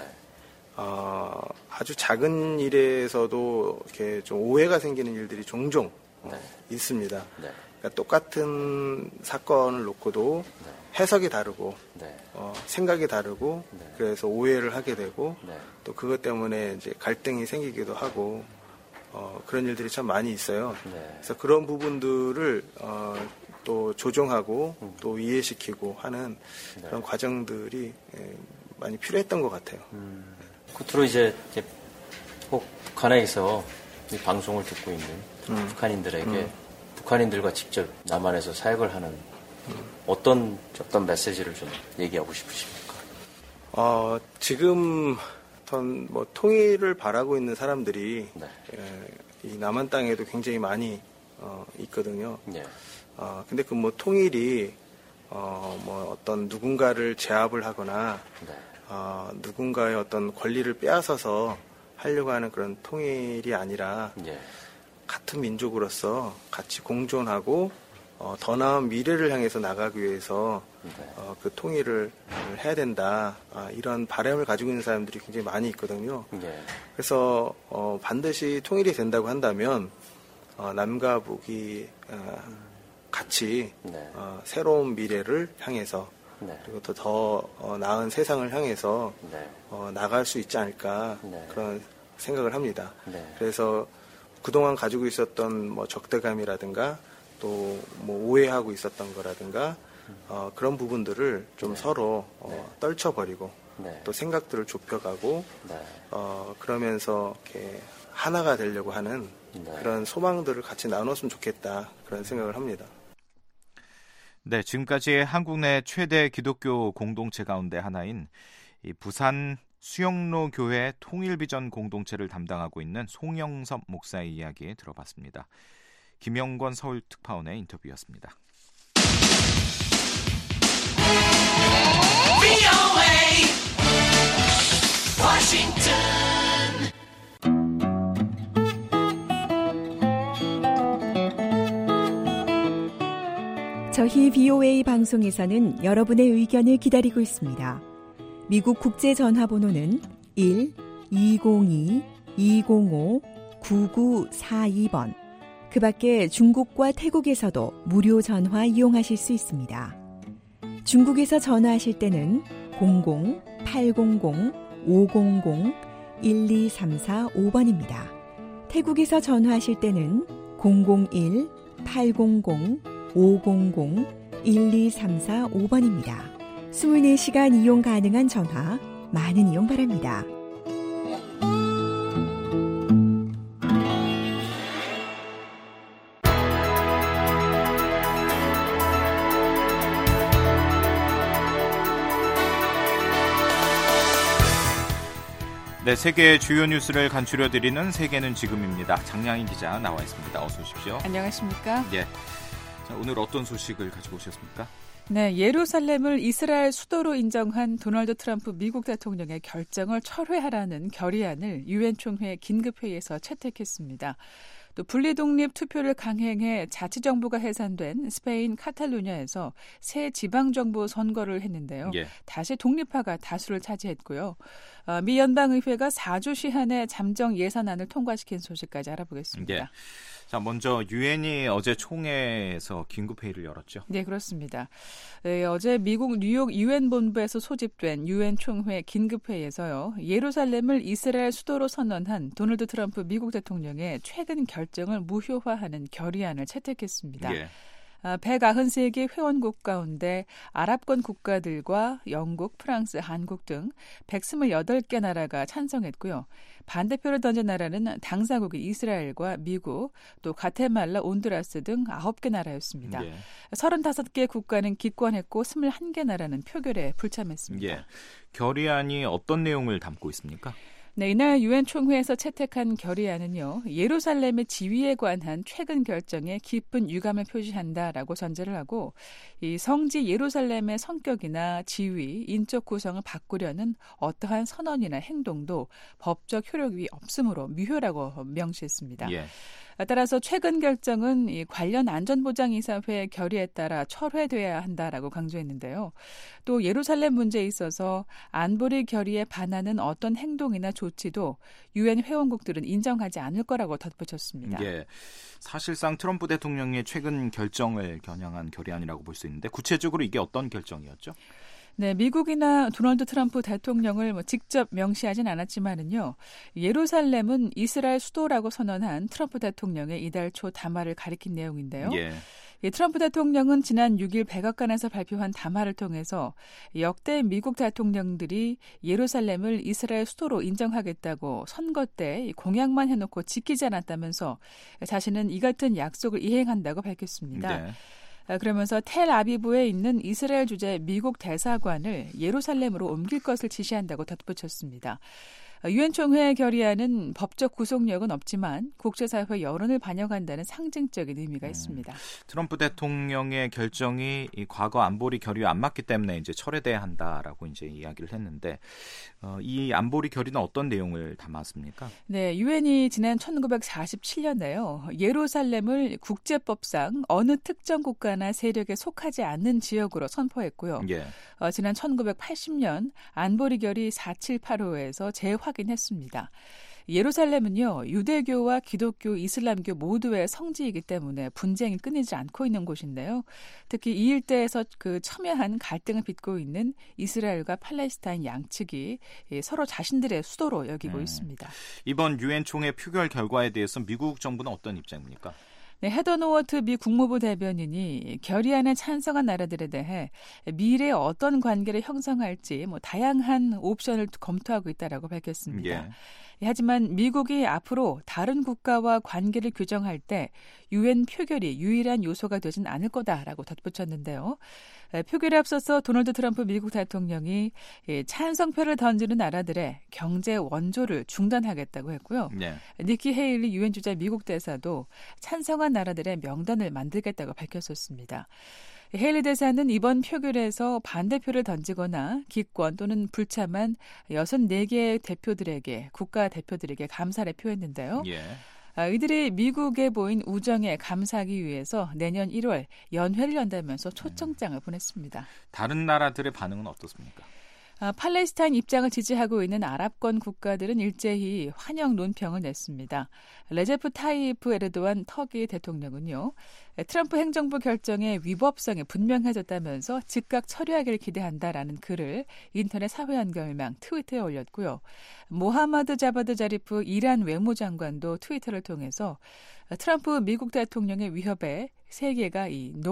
아주 작은 일에서도 이렇게 좀 오해가 생기는 일들이 종종 있습니다. 그러니까 똑같은 사건을 놓고도 해석이 다르고 생각이 다르고 그래서 오해를 하게 되고 또 그것 때문에 이제 갈등이 생기기도 하고 그런 일들이 참 많이 있어요. 그래서 그런 부분들을 또 조정하고 또 이해시키고 하는 그런 과정들이 많이 필요했던 것 같아요.
끝으로 이제 꼭 북한에서 이 방송을 듣고 있는 북한인들에게 북한인들과 직접 남한에서 사역을 하는 어떤 메시지를 좀 얘기하고 싶으십니까?
지금 뭐 통일을 바라고 있는 사람들이 이 남한 땅에도 굉장히 많이 있거든요. 근데 그 뭐 통일이 뭐 어떤 누군가를 제압을 하거나 누군가의 어떤 권리를 빼앗아서 하려고 하는 그런 통일이 아니라 같은 민족으로서 같이 공존하고 더 나은 미래를 향해서 나가기 위해서 그 통일을 해야 된다. 이런 바람을 가지고 있는 사람들이 굉장히 많이 있거든요. 그래서 반드시 통일이 된다고 한다면 남과 북이 같이 새로운 미래를 향해서 그리고 또 더 나은 세상을 향해서 나갈 수 있지 않을까 그런 생각을 합니다. 그래서 그동안 가지고 있었던 뭐 적대감이라든가 또 뭐 오해하고 있었던 거라든가 그런 부분들을 좀 서로 떨쳐버리고 또 생각들을 좁혀가고 그러면서 이렇게 하나가 되려고 하는 그런 소망들을 같이 나눴으면 좋겠다 그런 생각을 합니다.
네, 지금까지 한국 내 최대 기독교 공동체 가운데 하나인 이 부산 수영로 교회 통일비전 공동체를 담당하고 있는 송영섭 목사의 이야기 들어봤습니다. 김영권 서울특파원의 인터뷰였습니다.
저희 BOA 방송에서는 여러분의 의견을 기다리고 있습니다. 미국 국제전화번호는 1-202-205-9942번. 그 밖에 중국과 태국에서도 무료 전화 이용하실 수 있습니다. 중국에서 전화하실 때는 00-800-500-1234-5번입니다. 태국에서 전화하실 때는 001-800-500-1234-5번입니다. 24시간 이용 가능한 전화, 많은 이용 바랍니다.
네, 세계 주요 뉴스를 간추려드리는 세계는 지금입니다. 장량희 기자 나와 있습니다. 어서 오십시오.
안녕하십니까?
예. 자, 오늘 어떤 소식을 가지고 오셨습니까?
네, 예루살렘을 이스라엘 수도로 인정한 도널드 트럼프 미국 대통령의 결정을 철회하라는 결의안을 유엔 총회 긴급회의에서 채택했습니다. 또 분리독립 투표를 강행해 자치정부가 해산된 스페인 카탈루냐에서 새 지방정부 선거를 했는데요. 예. 다시 독립파가 다수를 차지했고요. 미 연방의회가 4주 시한에 잠정 예산안을 통과시킨 소식까지 알아보겠습니다.
예. 자, 먼저 유엔이 어제 총회에서 긴급회의를 열었죠.
네, 그렇습니다. 네, 어제 미국 뉴욕 유엔 본부에서 소집된 유엔 총회 긴급회의에서요. 예루살렘을 이스라엘 수도로 선언한 도널드 트럼프 미국 대통령의 최근 결정을 무효화하는 결의안을 채택했습니다. 예. 193개 회원국 가운데 아랍권 국가들과 영국, 프랑스, 한국 등 128개 나라가 찬성했고요. 반대표를 던진 나라는 당사국이 이스라엘과 미국, 또 가테말라, 온두라스 등 9개 나라였습니다. 예. 35개 국가는 기권했고 21개 나라는 표결에 불참했습니다.
예. 결의안이 어떤 내용을 담고 있습니까?
네, 이날 유엔 총회에서 채택한 결의안은요. 예루살렘의 지위에 관한 최근 결정에 깊은 유감을 표시한다라고 전제를 하고 이 성지 예루살렘의 성격이나 지위, 인적 구성을 바꾸려는 어떠한 선언이나 행동도 법적 효력이 없으므로 무효라고 명시했습니다. 예. 따라서 최근 결정은 이 관련 안전보장이사회 결의에 따라 철회돼야 한다라고 강조했는데요. 또 예루살렘 문제에 있어서 안보리 결의에 반하는 어떤 행동이나 조치도 유엔 회원국들은 인정하지 않을 거라고 덧붙였습니다.
예, 사실상 트럼프 대통령의 최근 결정을 겨냥한 결의안이라고 볼 수 있는데 구체적으로 이게 어떤 결정이었죠?
네, 미국이나 도널드 트럼프 대통령을 직접 명시하진 않았지만은요. 예루살렘은 이스라엘 수도라고 선언한 트럼프 대통령의 이달 초 담화를 가리킨 내용인데요. 예. 트럼프 대통령은 지난 6일 백악관에서 발표한 담화를 통해서 역대 미국 대통령들이 예루살렘을 이스라엘 수도로 인정하겠다고 선거 때 공약만 해놓고 지키지 않았다면서 자신은 이 같은 약속을 이행한다고 밝혔습니다. 네. 그러면서 텔아비브에 있는 이스라엘 주재 미국 대사관을 예루살렘으로 옮길 것을 지시한다고 덧붙였습니다. 유엔 총회 결의안은 법적 구속력은 없지만 국제사회 여론을 반영한다는 상징적인 의미가 있습니다.
트럼프 대통령의 결정이 이 과거 안보리 결의와 안 맞기 때문에 이제 철회돼야 한다라고 이제 이야기를 했는데 이 안보리 결의는 어떤 내용을 담았습니까?
네, 유엔이 지난 1947년에요. 예루살렘을 국제법상 어느 특정 국가나 세력에 속하지 않는 지역으로 선포했고요. 예. 지난 1980년 안보리 결의 4785에서 재확인했습니다. 예루살렘은요, 유대교와 기독교, 이슬람교 모두의 성지이기 때문에 분쟁이 끊이지 않고 있는 곳인데요. 특히 이 일대에서 그 첨예한 갈등을 빚고 있는 이스라엘과 팔레스타인 양측이 서로 자신들의 수도로 여기고 있습니다.
이번 유엔 총회 표결 결과에 대해서 미국 정부는 어떤 입장입니까?
네, 헤더 노워트 미 국무부 대변인이 결의안에 찬성한 나라들에 대해 미래에 어떤 관계를 형성할지 다양한 옵션을 검토하고 있다라고 밝혔습니다. 예. 하지만 미국이 앞으로 다른 국가와 관계를 규정할 때 유엔 표결이 유일한 요소가 되진 않을 거다라고 덧붙였는데요. 표결에 앞서서 도널드 트럼프 미국 대통령이 찬성표를 던지는 나라들의 경제 원조를 중단하겠다고 했고요. 네. 니키 헤일리 유엔 주재 미국 대사도 찬성한 나라들의 명단을 만들겠다고 밝혔었습니다. 헤일리 대사는 이번 표결에서 반대표를 던지거나 기권 또는 불참한 64개의 대표들에게 국가 대표들에게 감사를 표했는데요. 예. 이들이 미국에 보인 우정에 감사하기 위해서 내년 1월 연회를 연다면서 초청장을 보냈습니다.
다른 나라들의 반응은 어떻습니까?
팔레스타인 입장을 지지하고 있는 아랍권 국가들은 일제히 환영 논평을 냈습니다. 레제프 타이프 에르도안 터키 대통령은요. 트럼프 행정부 결정의 위법성이 분명해졌다면서 즉각 처리하기를 기대한다라는 글을 인터넷 사회연결망 트위터에 올렸고요. 모하마드 자바드 자리프 이란 외무장관도 트위터를 통해서 트럼프 미국 대통령의 위협에 세계가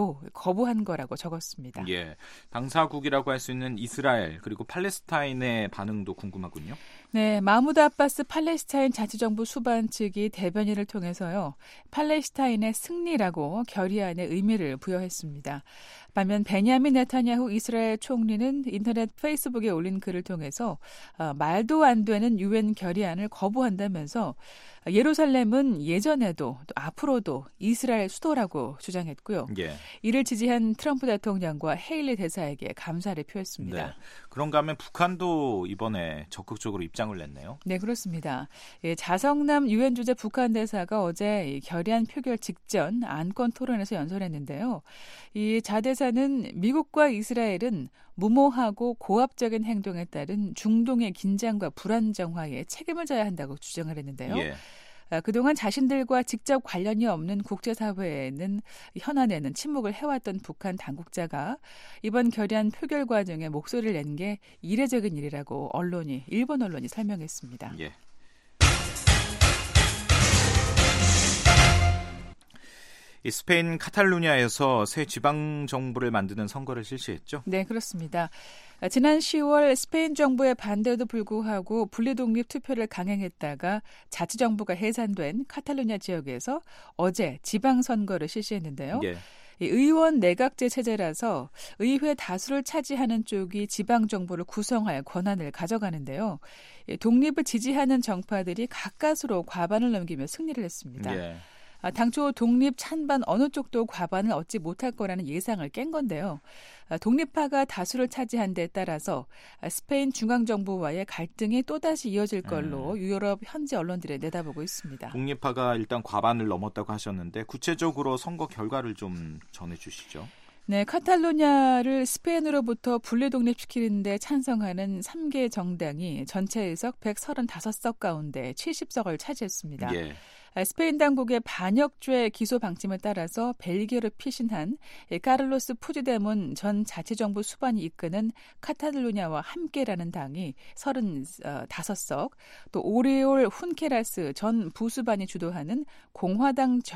거부한 거라고 적었습니다.
예, 당사국이라고 할 수 있는 이스라엘 그리고 팔레스타인의 반응도 궁금하군요.
네, 마무드 아바스 팔레스타인 자치정부 수반 측이 대변인을 통해서요. 팔레스타인의 승리라고 결의안에 의미를 부여했습니다. 반면 베냐민 네타냐후 이스라엘 총리는 인터넷 페이스북에 올린 글을 통해서 말도 안 되는 유엔 결의안을 거부한다면서 예루살렘은 예전에도 또 앞으로도 이스라엘 수도라고 주장했습니다. 주장했고요.
예.
이를 지지한 트럼프 대통령과 헤일리 대사에게 감사를 표했습니다.
네. 그런가 하면 북한도 이번에 적극적으로 입장을 냈네요.
네, 그렇습니다. 예, 자성남 유엔 주재 북한 대사가 어제 결의안 표결 직전 안건 토론에서 연설했는데요. 이 자 대사는 미국과 이스라엘은 무모하고 고압적인 행동에 따른 중동의 긴장과 불안정화에 책임을 져야 한다고 주장을 했는데요.
예.
그동안 자신들과 직접 관련이 없는 국제사회에는 현안에는 침묵을 해왔던 북한 당국자가 이번 결의안 표결 과정에 목소리를 낸 게 이례적인 일이라고 일본 언론이 설명했습니다.
예. 이 스페인 카탈루냐에서 새 지방 정부를 만드는 선거를 실시했죠?
네, 그렇습니다. 지난 10월 스페인 정부의 반대에도 불구하고 분리독립 투표를 강행했다가 자치정부가 해산된 카탈루냐 지역에서 어제 지방선거를 실시했는데요.
예.
의원 내각제 체제라서 의회 다수를 차지하는 쪽이 지방정부를 구성할 권한을 가져가는데요. 독립을 지지하는 정파들이 가까스로 과반을 넘기며 승리를 했습니다.
예.
당초 독립 찬반 어느 쪽도 과반을 얻지 못할 거라는 예상을 깬 건데요. 독립파가 다수를 차지한 데에 따라서 스페인 중앙정부와의 갈등이 또다시 이어질 걸로 유럽 현지 언론들이 내다보고 있습니다.
독립파가 일단 과반을 넘었다고 하셨는데 구체적으로 선거 결과를 좀 전해주시죠.
네, 카탈루냐를 스페인으로부터 분리독립시키는 데 찬성하는 3개 정당이 전체 의석 135석 가운데 70석을 차지했습니다.
예.
스페인 당국의 반역죄 기소 방침에 따라서 벨기에로 피신한 카를로스 푸지데몬 전 자치정부 수반이 이끄는 카탈루냐와 함께라는 당이 35석, 또 오레올 훈케라스 전 부수반이 주도하는 공화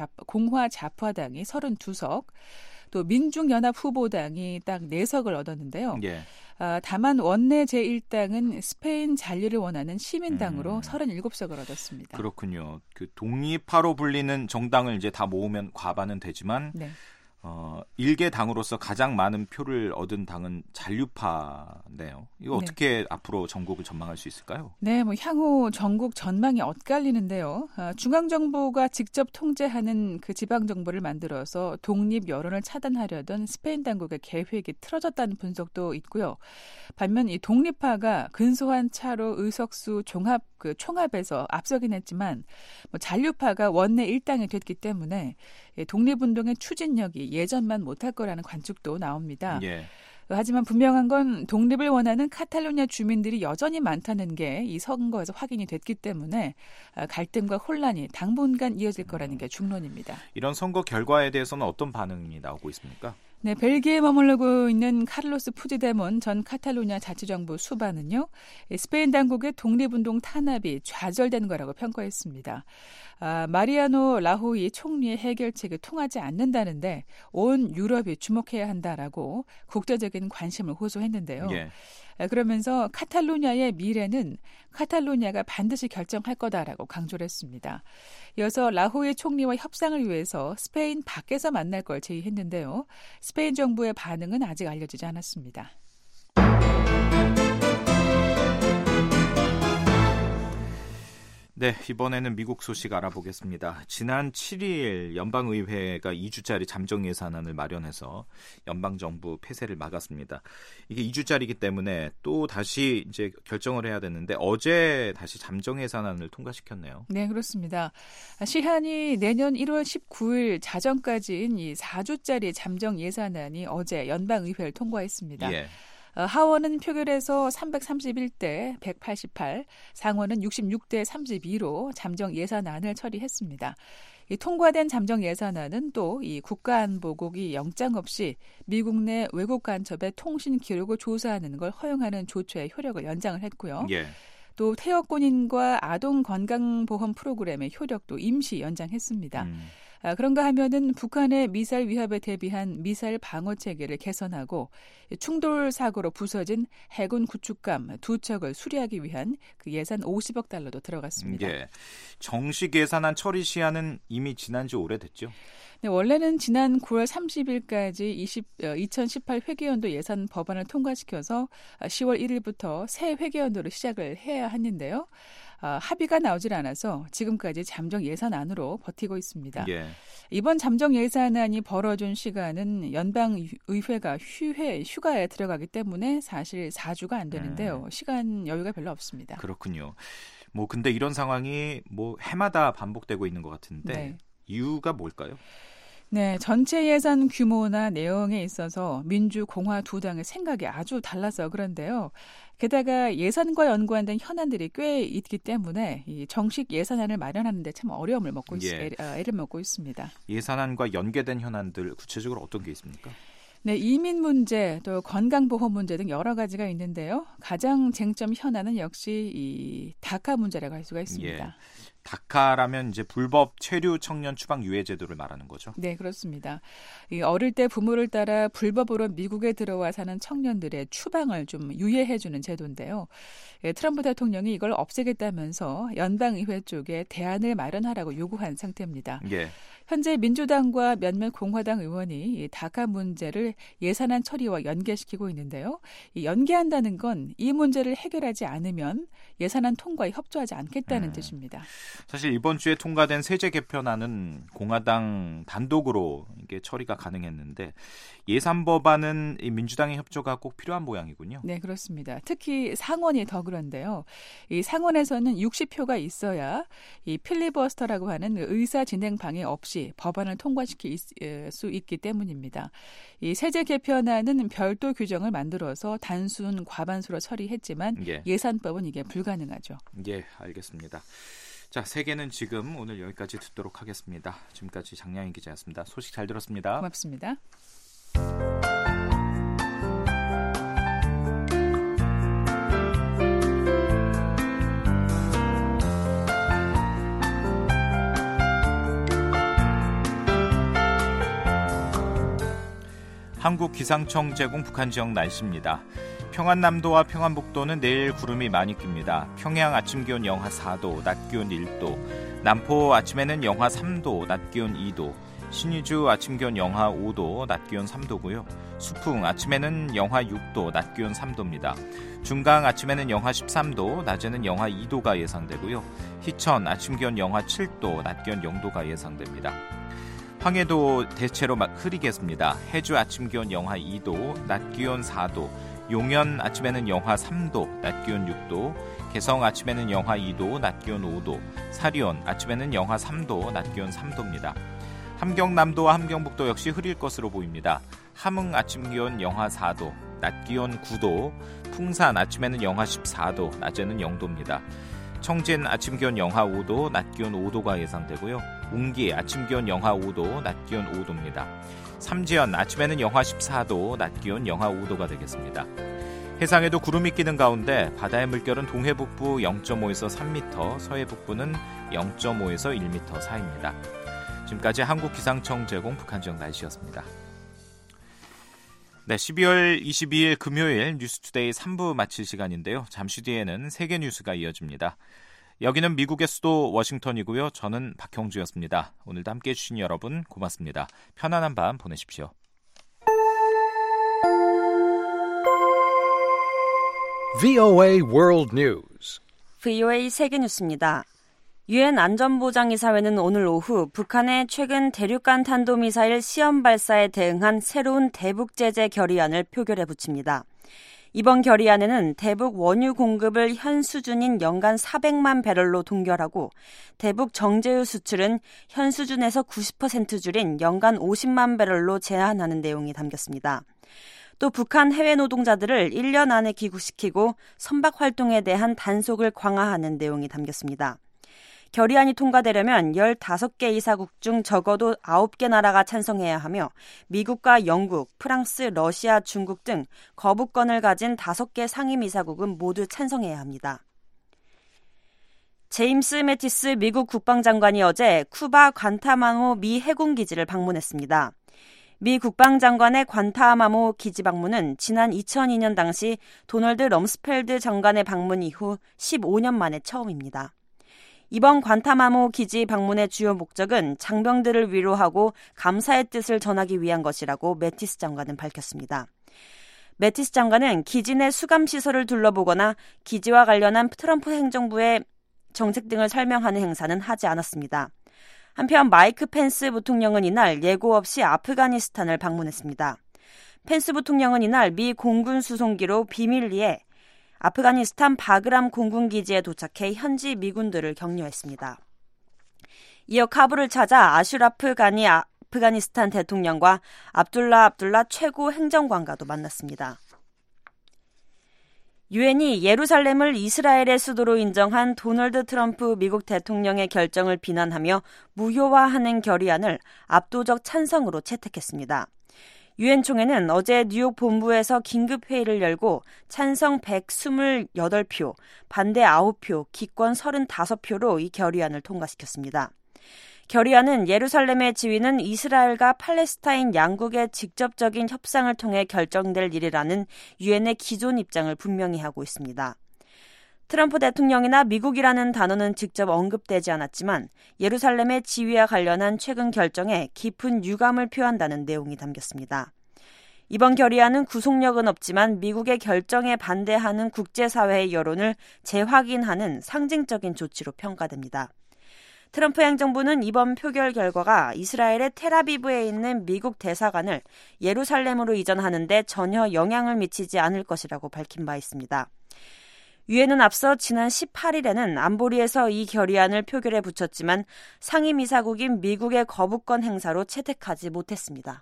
좌파당이 32석, 또 민중연합 후보당이 딱 4석을 얻었는데요.
예.
다만 원내 제1당은 스페인 잔류를 원하는 시민당으로 37석을 얻었습니다.
그렇군요. 그 독립파로 불리는 정당을 이제 다 모으면 과반은 되지만
네.
일개 당으로서 가장 많은 표를 얻은 당은 잔류파네요. 이거 어떻게 앞으로 전국을 전망할 수 있을까요?
네, 향후 전국 전망이 엇갈리는데요. 중앙정부가 직접 통제하는 그 지방정부를 만들어서 독립 여론을 차단하려던 스페인 당국의 계획이 틀어졌다는 분석도 있고요. 반면 이 독립파가 근소한 차로 의석수 총합에서 앞서긴 했지만 잔류파가 원내 1당이 됐기 때문에 독립운동의 추진력이 예전만 못할 거라는 관측도 나옵니다.
예.
하지만 분명한 건 독립을 원하는 카탈루냐 주민들이 여전히 많다는 게 이 선거에서 확인이 됐기 때문에 갈등과 혼란이 당분간 이어질 거라는 게 중론입니다.
이런 선거 결과에 대해서는 어떤 반응이 나오고 있습니까?
네, 벨기에에 머무르고 있는 카를로스 푸지데몬 전 카탈루냐 자치정부 수반은요, 스페인 당국의 독립운동 탄압이 좌절된 거라고 평가했습니다. 마리아노 라호이 총리의 해결책이 통하지 않는다는데 온 유럽이 주목해야 한다라고 국제적인 관심을 호소했는데요.
예.
그러면서 카탈루냐의 미래는 카탈루냐가 반드시 결정할 거다라고 강조를 했습니다. 이어서 라호이 총리와 협상을 위해서 스페인 밖에서 만날 걸 제의했는데요. 스페인 정부의 반응은 아직 알려지지 않았습니다.
네, 이번에는 미국 소식 알아보겠습니다. 지난 7일 연방의회가 2주짜리 잠정 예산안을 마련해서 연방정부 폐쇄를 막았습니다. 이게 2주짜리이기 때문에 또 다시 이제 결정을 해야 되는데 어제 다시 잠정 예산안을 통과시켰네요.
네, 그렇습니다. 시한이 내년 1월 19일 자정까지인 이 4주짜리 잠정 예산안이 어제 연방의회를 통과했습니다.
예.
하원은 표결에서 331대 188, 상원은 66대 32로 잠정 예산안을 처리했습니다. 이 통과된 잠정 예산안은 또 이 국가안보국이 영장 없이 미국 내 외국 간첩의 통신 기록을 조사하는 걸 허용하는 조처의 효력을 연장을 했고요.
예.
또 태역군인과 아동 건강보험 프로그램의 효력도 임시 연장했습니다. 그런가 하면은 북한의 미사일 위협에 대비한 미사일 방어 체계를 개선하고 충돌 사고로 부서진 해군 구축함 2척을 수리하기 위한 그 예산 50억 달러도 들어갔습니다.
예. 정식 예산안 처리 시한은 이미 지난 지 오래됐죠?
네, 원래는 지난 9월 30일까지 2018 회계연도 예산 법안을 통과시켜서 10월 1일부터 새 회계연도를 시작을 해야 했는데요. 합의가 나오질 않아서 지금까지 잠정 예산안으로 버티고 있습니다.
예.
이번 잠정 예산안이 벌어준 시간은 연방의회가 휴가에 들어가기 때문에 사실 4주가 안 되는데요. 시간 여유가 별로 없습니다.
그렇군요. 근데 이런 상황이 해마다 반복되고 있는 것 같은데
네.
이유가 뭘까요?
네, 전체 예산 규모나 내용에 있어서 민주, 공화 두 당의 생각이 아주 달라서 그런데요. 게다가 예산과 연관된 현안들이 꽤 있기 때문에 이 정식 예산안을 마련하는 데 참 어려움을 애를 먹고 있습니다.
예산안과 연계된 현안들 구체적으로 어떤 게 있습니까?
네, 이민 문제, 또 건강보호 문제 등 여러 가지가 있는데요. 가장 쟁점 현안은 역시 이 다카 문제라고 할 수가 있습니다.
예. 다카라면 이제 불법 체류 청년 추방 유예 제도를 말하는 거죠.
네, 그렇습니다. 어릴 때 부모를 따라 불법으로 미국에 들어와 사는 청년들의 추방을 좀 유예해주는 제도인데요. 트럼프 대통령이 이걸 없애겠다면서 연방의회 쪽에 대안을 마련하라고 요구한 상태입니다.
예.
현재 민주당과 몇몇 공화당 의원이 이 다카 문제를 예산안 처리와 연계시키고 있는데요. 연계한다는 건 이 문제를 해결하지 않으면 예산안 통과에 협조하지 않겠다는 뜻입니다.
사실 이번 주에 통과된 세제 개편안은 공화당 단독으로 이게 처리가 가능했는데 예산 법안은 이 민주당의 협조가 꼭 필요한 모양이군요.
네, 그렇습니다. 특히 상원이 더 그런데요. 이 상원에서는 60표가 있어야 이 필리버스터라고 하는 의사 진행 방해 없이 법안을 통과시킬 수 있기 때문입니다. 이 세제 개편안은 별도 규정을 만들어서 단순 과반수로 처리했지만 예산법은 이게 불가능하죠.
예, 알겠습니다. 자, 세계는 지금 오늘 여기까지 듣도록 하겠습니다. 지금까지 장량희 기자였습니다. 소식 잘 들었습니다.
고맙습니다.
한국기상청 제공 북한 지역 날씨입니다. 평안남도와 평안북도는 내일 구름이 많이 낍니다. 평양 아침 기온 영하 4도, 낮 기온 1도, 남포 아침에는 영하 3도, 낮 기온 2도, 신의주 아침 기온 영하 5도, 낮 기온 3도고요. 수풍 아침에는 영하 6도, 낮 기온 3도입니다. 중강 아침에는 영하 13도, 낮에는 영하 2도가 예상되고요. 희천 아침 기온 영하 7도, 낮 기온 0도가 예상됩니다. 황해도 대체로 흐리겠습니다. 해주 아침 기온 영하 2도, 낮 기온 4도, 용연 아침에는 영하 3도, 낮 기온 6도, 개성 아침에는 영하 2도, 낮 기온 5도, 사리온 아침에는 영하 3도, 낮 기온 3도입니다. 함경남도와 함경북도 역시 흐릴 것으로 보입니다. 함흥 아침 기온 영하 4도, 낮 기온 9도, 풍산 아침에는 영하 14도, 낮에는 0도입니다. 청진 아침 기온 영하 5도, 낮 기온 5도가 예상되고요. 웅기 아침 기온 영하 5도, 낮 기온 5도입니다. 삼지연 아침에는 영하 14도, 낮 기온 영하 5도가 되겠습니다. 해상에도 구름이 끼는 가운데 바다의 물결은 동해 북부 0.5에서 3m, 서해 북부는 0.5에서 1m 사이입니다. 지금까지 한국기상청 제공 북한 지역 날씨였습니다. 네, 12월 22일 금요일 뉴스투데이 3부 마칠 시간인데요. 잠시 뒤에는 세계 뉴스가 이어집니다. 여기는 미국의 수도 워싱턴이고요. 저는 박형주였습니다. 오늘도 함께해 주신 여러분 고맙습니다. 편안한 밤 보내십시오.
VOA World News.
VOA 세계 뉴스입니다. 유엔 안전보장이사회는 오늘 오후 북한의 최근 대륙간 탄도미사일 시험 발사에 대응한 새로운 대북 제재 결의안을 표결에 붙입니다. 이번 결의안에는 대북 원유 공급을 현 수준인 연간 400만 배럴로 동결하고 대북 정제유 수출은 현 수준에서 90% 줄인 연간 50만 배럴로 제한하는 내용이 담겼습니다. 또 북한 해외 노동자들을 1년 안에 귀국시키고 선박 활동에 대한 단속을 강화하는 내용이 담겼습니다. 결의안이 통과되려면 15개 이사국 중 적어도 9개 나라가 찬성해야 하며 미국과 영국, 프랑스, 러시아, 중국 등 거부권을 가진 5개 상임이사국은 모두 찬성해야 합니다. 제임스 매티스 미국 국방장관이 어제 쿠바 관타나모 미 해군기지를 방문했습니다. 미 국방장관의 관타나모 기지 방문은 지난 2002년 당시 도널드 럼스펠드 장관의 방문 이후 15년 만에 처음입니다. 이번 관타나모 기지 방문의 주요 목적은 장병들을 위로하고 감사의 뜻을 전하기 위한 것이라고 매티스 장관은 밝혔습니다. 매티스 장관은 기지 내 수감시설을 둘러보거나 기지와 관련한 트럼프 행정부의 정책 등을 설명하는 행사는 하지 않았습니다. 한편 마이크 펜스 부통령은 이날 예고 없이 아프가니스탄을 방문했습니다. 펜스 부통령은 이날 미 공군 수송기로 비밀리에 아프가니스탄 바그람 공군기지에 도착해 현지 미군들을 격려했습니다. 이어 카불을 찾아 아슈라프 가니 아프가니스탄 대통령과 압둘라 최고 행정관과도 만났습니다. 유엔이 예루살렘을 이스라엘의 수도로 인정한 도널드 트럼프 미국 대통령의 결정을 비난하며 무효화하는 결의안을 압도적 찬성으로 채택했습니다. 유엔 총회는 어제 뉴욕 본부에서 긴급회의를 열고 찬성 128표, 반대 9표, 기권 35표로 이 결의안을 통과시켰습니다. 결의안은 예루살렘의 지위는 이스라엘과 팔레스타인 양국의 직접적인 협상을 통해 결정될 일이라는 유엔의 기존 입장을 분명히 하고 있습니다. 트럼프 대통령이나 미국이라는 단어는 직접 언급되지 않았지만 예루살렘의 지위와 관련한 최근 결정에 깊은 유감을 표한다는 내용이 담겼습니다. 이번 결의안은 구속력은 없지만 미국의 결정에 반대하는 국제사회의 여론을 재확인하는 상징적인 조치로 평가됩니다. 트럼프 행정부는 이번 표결 결과가 이스라엘의 텔아비브에 있는 미국 대사관을 예루살렘으로 이전하는 데 전혀 영향을 미치지 않을 것이라고 밝힌 바 있습니다. 유엔은 앞서 지난 18일에는 안보리에서 이 결의안을 표결에 붙였지만 상임이사국인 미국의 거부권 행사로 채택하지 못했습니다.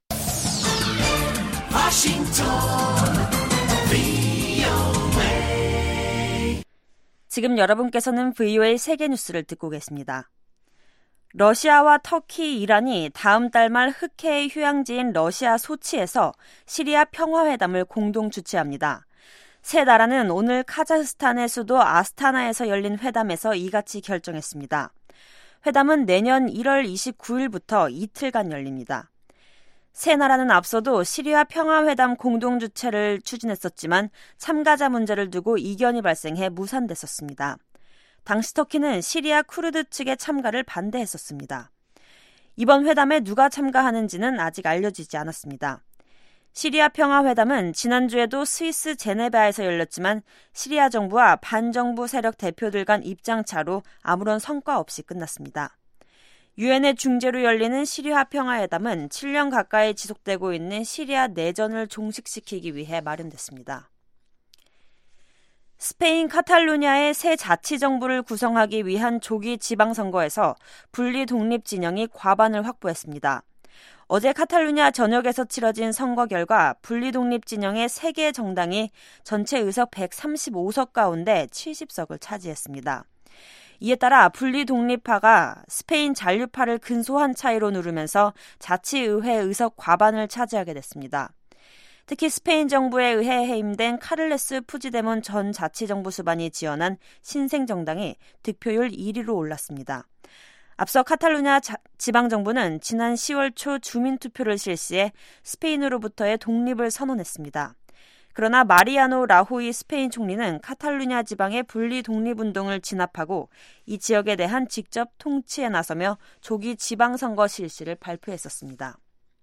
지금 여러분께서는 VOA 세계뉴스를 듣고 계십니다. 러시아와 터키, 이란이 다음 달 말 흑해의 휴양지인 러시아 소치에서 시리아 평화회담을 공동 주최합니다. 세 나라는 오늘 카자흐스탄의 수도 아스타나에서 열린 회담에서 이같이 결정했습니다. 회담은 내년 1월 29일부터 이틀간 열립니다. 세 나라는 앞서도 시리아 평화회담 공동 주최를 추진했었지만 참가자 문제를 두고 이견이 발생해 무산됐었습니다. 당시 터키는 시리아 쿠르드 측의 참가를 반대했었습니다. 이번 회담에 누가 참가하는지는 아직 알려지지 않았습니다. 시리아 평화회담은 지난주에도 스위스 제네바에서 열렸지만 시리아 정부와 반정부 세력 대표들 간 입장차로 아무런 성과 없이 끝났습니다. 유엔의 중재로 열리는 시리아 평화회담은 7년 가까이 지속되고 있는 시리아 내전을 종식시키기 위해 마련됐습니다. 스페인 카탈루냐의 새 자치정부를 구성하기 위한 조기 지방선거에서 분리 독립 진영이 과반을 확보했습니다. 어제 카탈루냐 전역에서 치러진 선거 결과 분리 독립 진영의 3개 정당이 전체 의석 135석 가운데 70석을 차지했습니다. 이에 따라 분리 독립파가 스페인 잔류파를 근소한 차이로 누르면서 자치의회 의석 과반을 차지하게 됐습니다. 특히 스페인 정부에 의해 해임된 카를레스 푸지데몬 전 자치정부 수반이 지원한 신생정당이 득표율 1위로 올랐습니다. 앞서 카탈루냐 지방정부는 지난 10월 초 주민투표를 실시해 스페인으로부터의 독립을 선언했습니다. 그러나 마리아노 라호이 스페인 총리는 카탈루냐 지방의 분리 독립운동을 진압하고 이 지역에 대한 직접 통치에 나서며 조기 지방선거 실시를 발표했었습니다.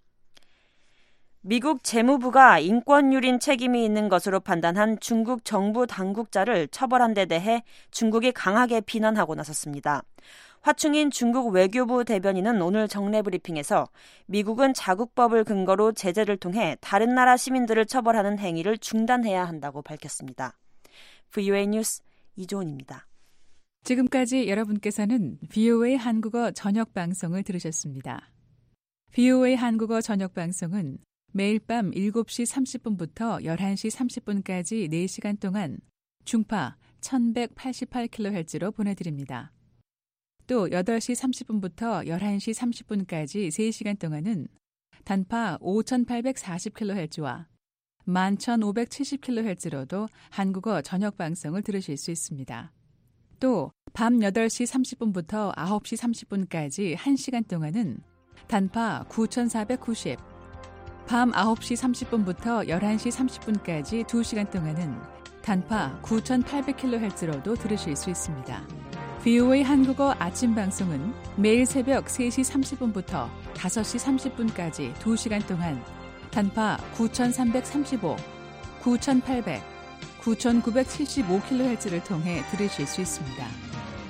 미국 재무부가 인권유린 책임이 있는 것으로 판단한 중국 정부 당국자를 처벌한 데 대해 중국이 강하게 비난하고 나섰습니다. 화충인 중국 외교부 대변인은 오늘 정례 브리핑에서 미국은 자국법을 근거로 제재를 통해 다른 나라 시민들을 처벌하는 행위를 중단해야 한다고 밝혔습니다. VOA 뉴스 이조은입니다.
지금까지 여러분께서는 VOA 한국어 저녁 방송을 들으셨습니다. VOA 한국어 저녁 방송은 매일 밤 7시 30분부터 11시 30분까지 4시간 동안 중파 1188kHz로 보내드립니다. 또 8시 30분부터 11시 30분까지 3시간 동안은 단파 5840kHz와 11570kHz로도 한국어 저녁 방송을 들으실 수 있습니다. 또 밤 8시 30분부터 9시 30분까지 1시간 동안은 단파 9490, 밤 9시 30분부터 11시 30분까지 2시간 동안은 단파 9800kHz로도 들으실 수 있습니다. VOA 한국어 아침 방송은 매일 새벽 3시 30분부터 5시 30분까지 2시간 동안 단파 9335, 9800, 9975kHz를 통해 들으실 수 있습니다.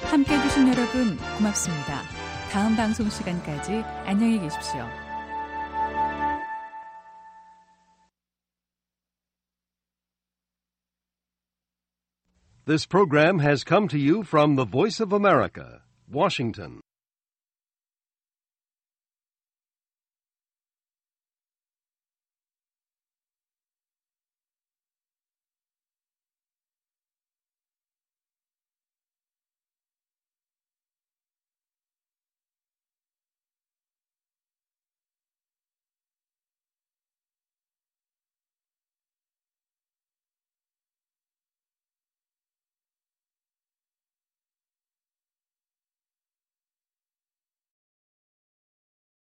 함께해 주신 여러분 고맙습니다. 다음 방송 시간까지 안녕히 계십시오.
This program has come to you from the Voice of America, Washington.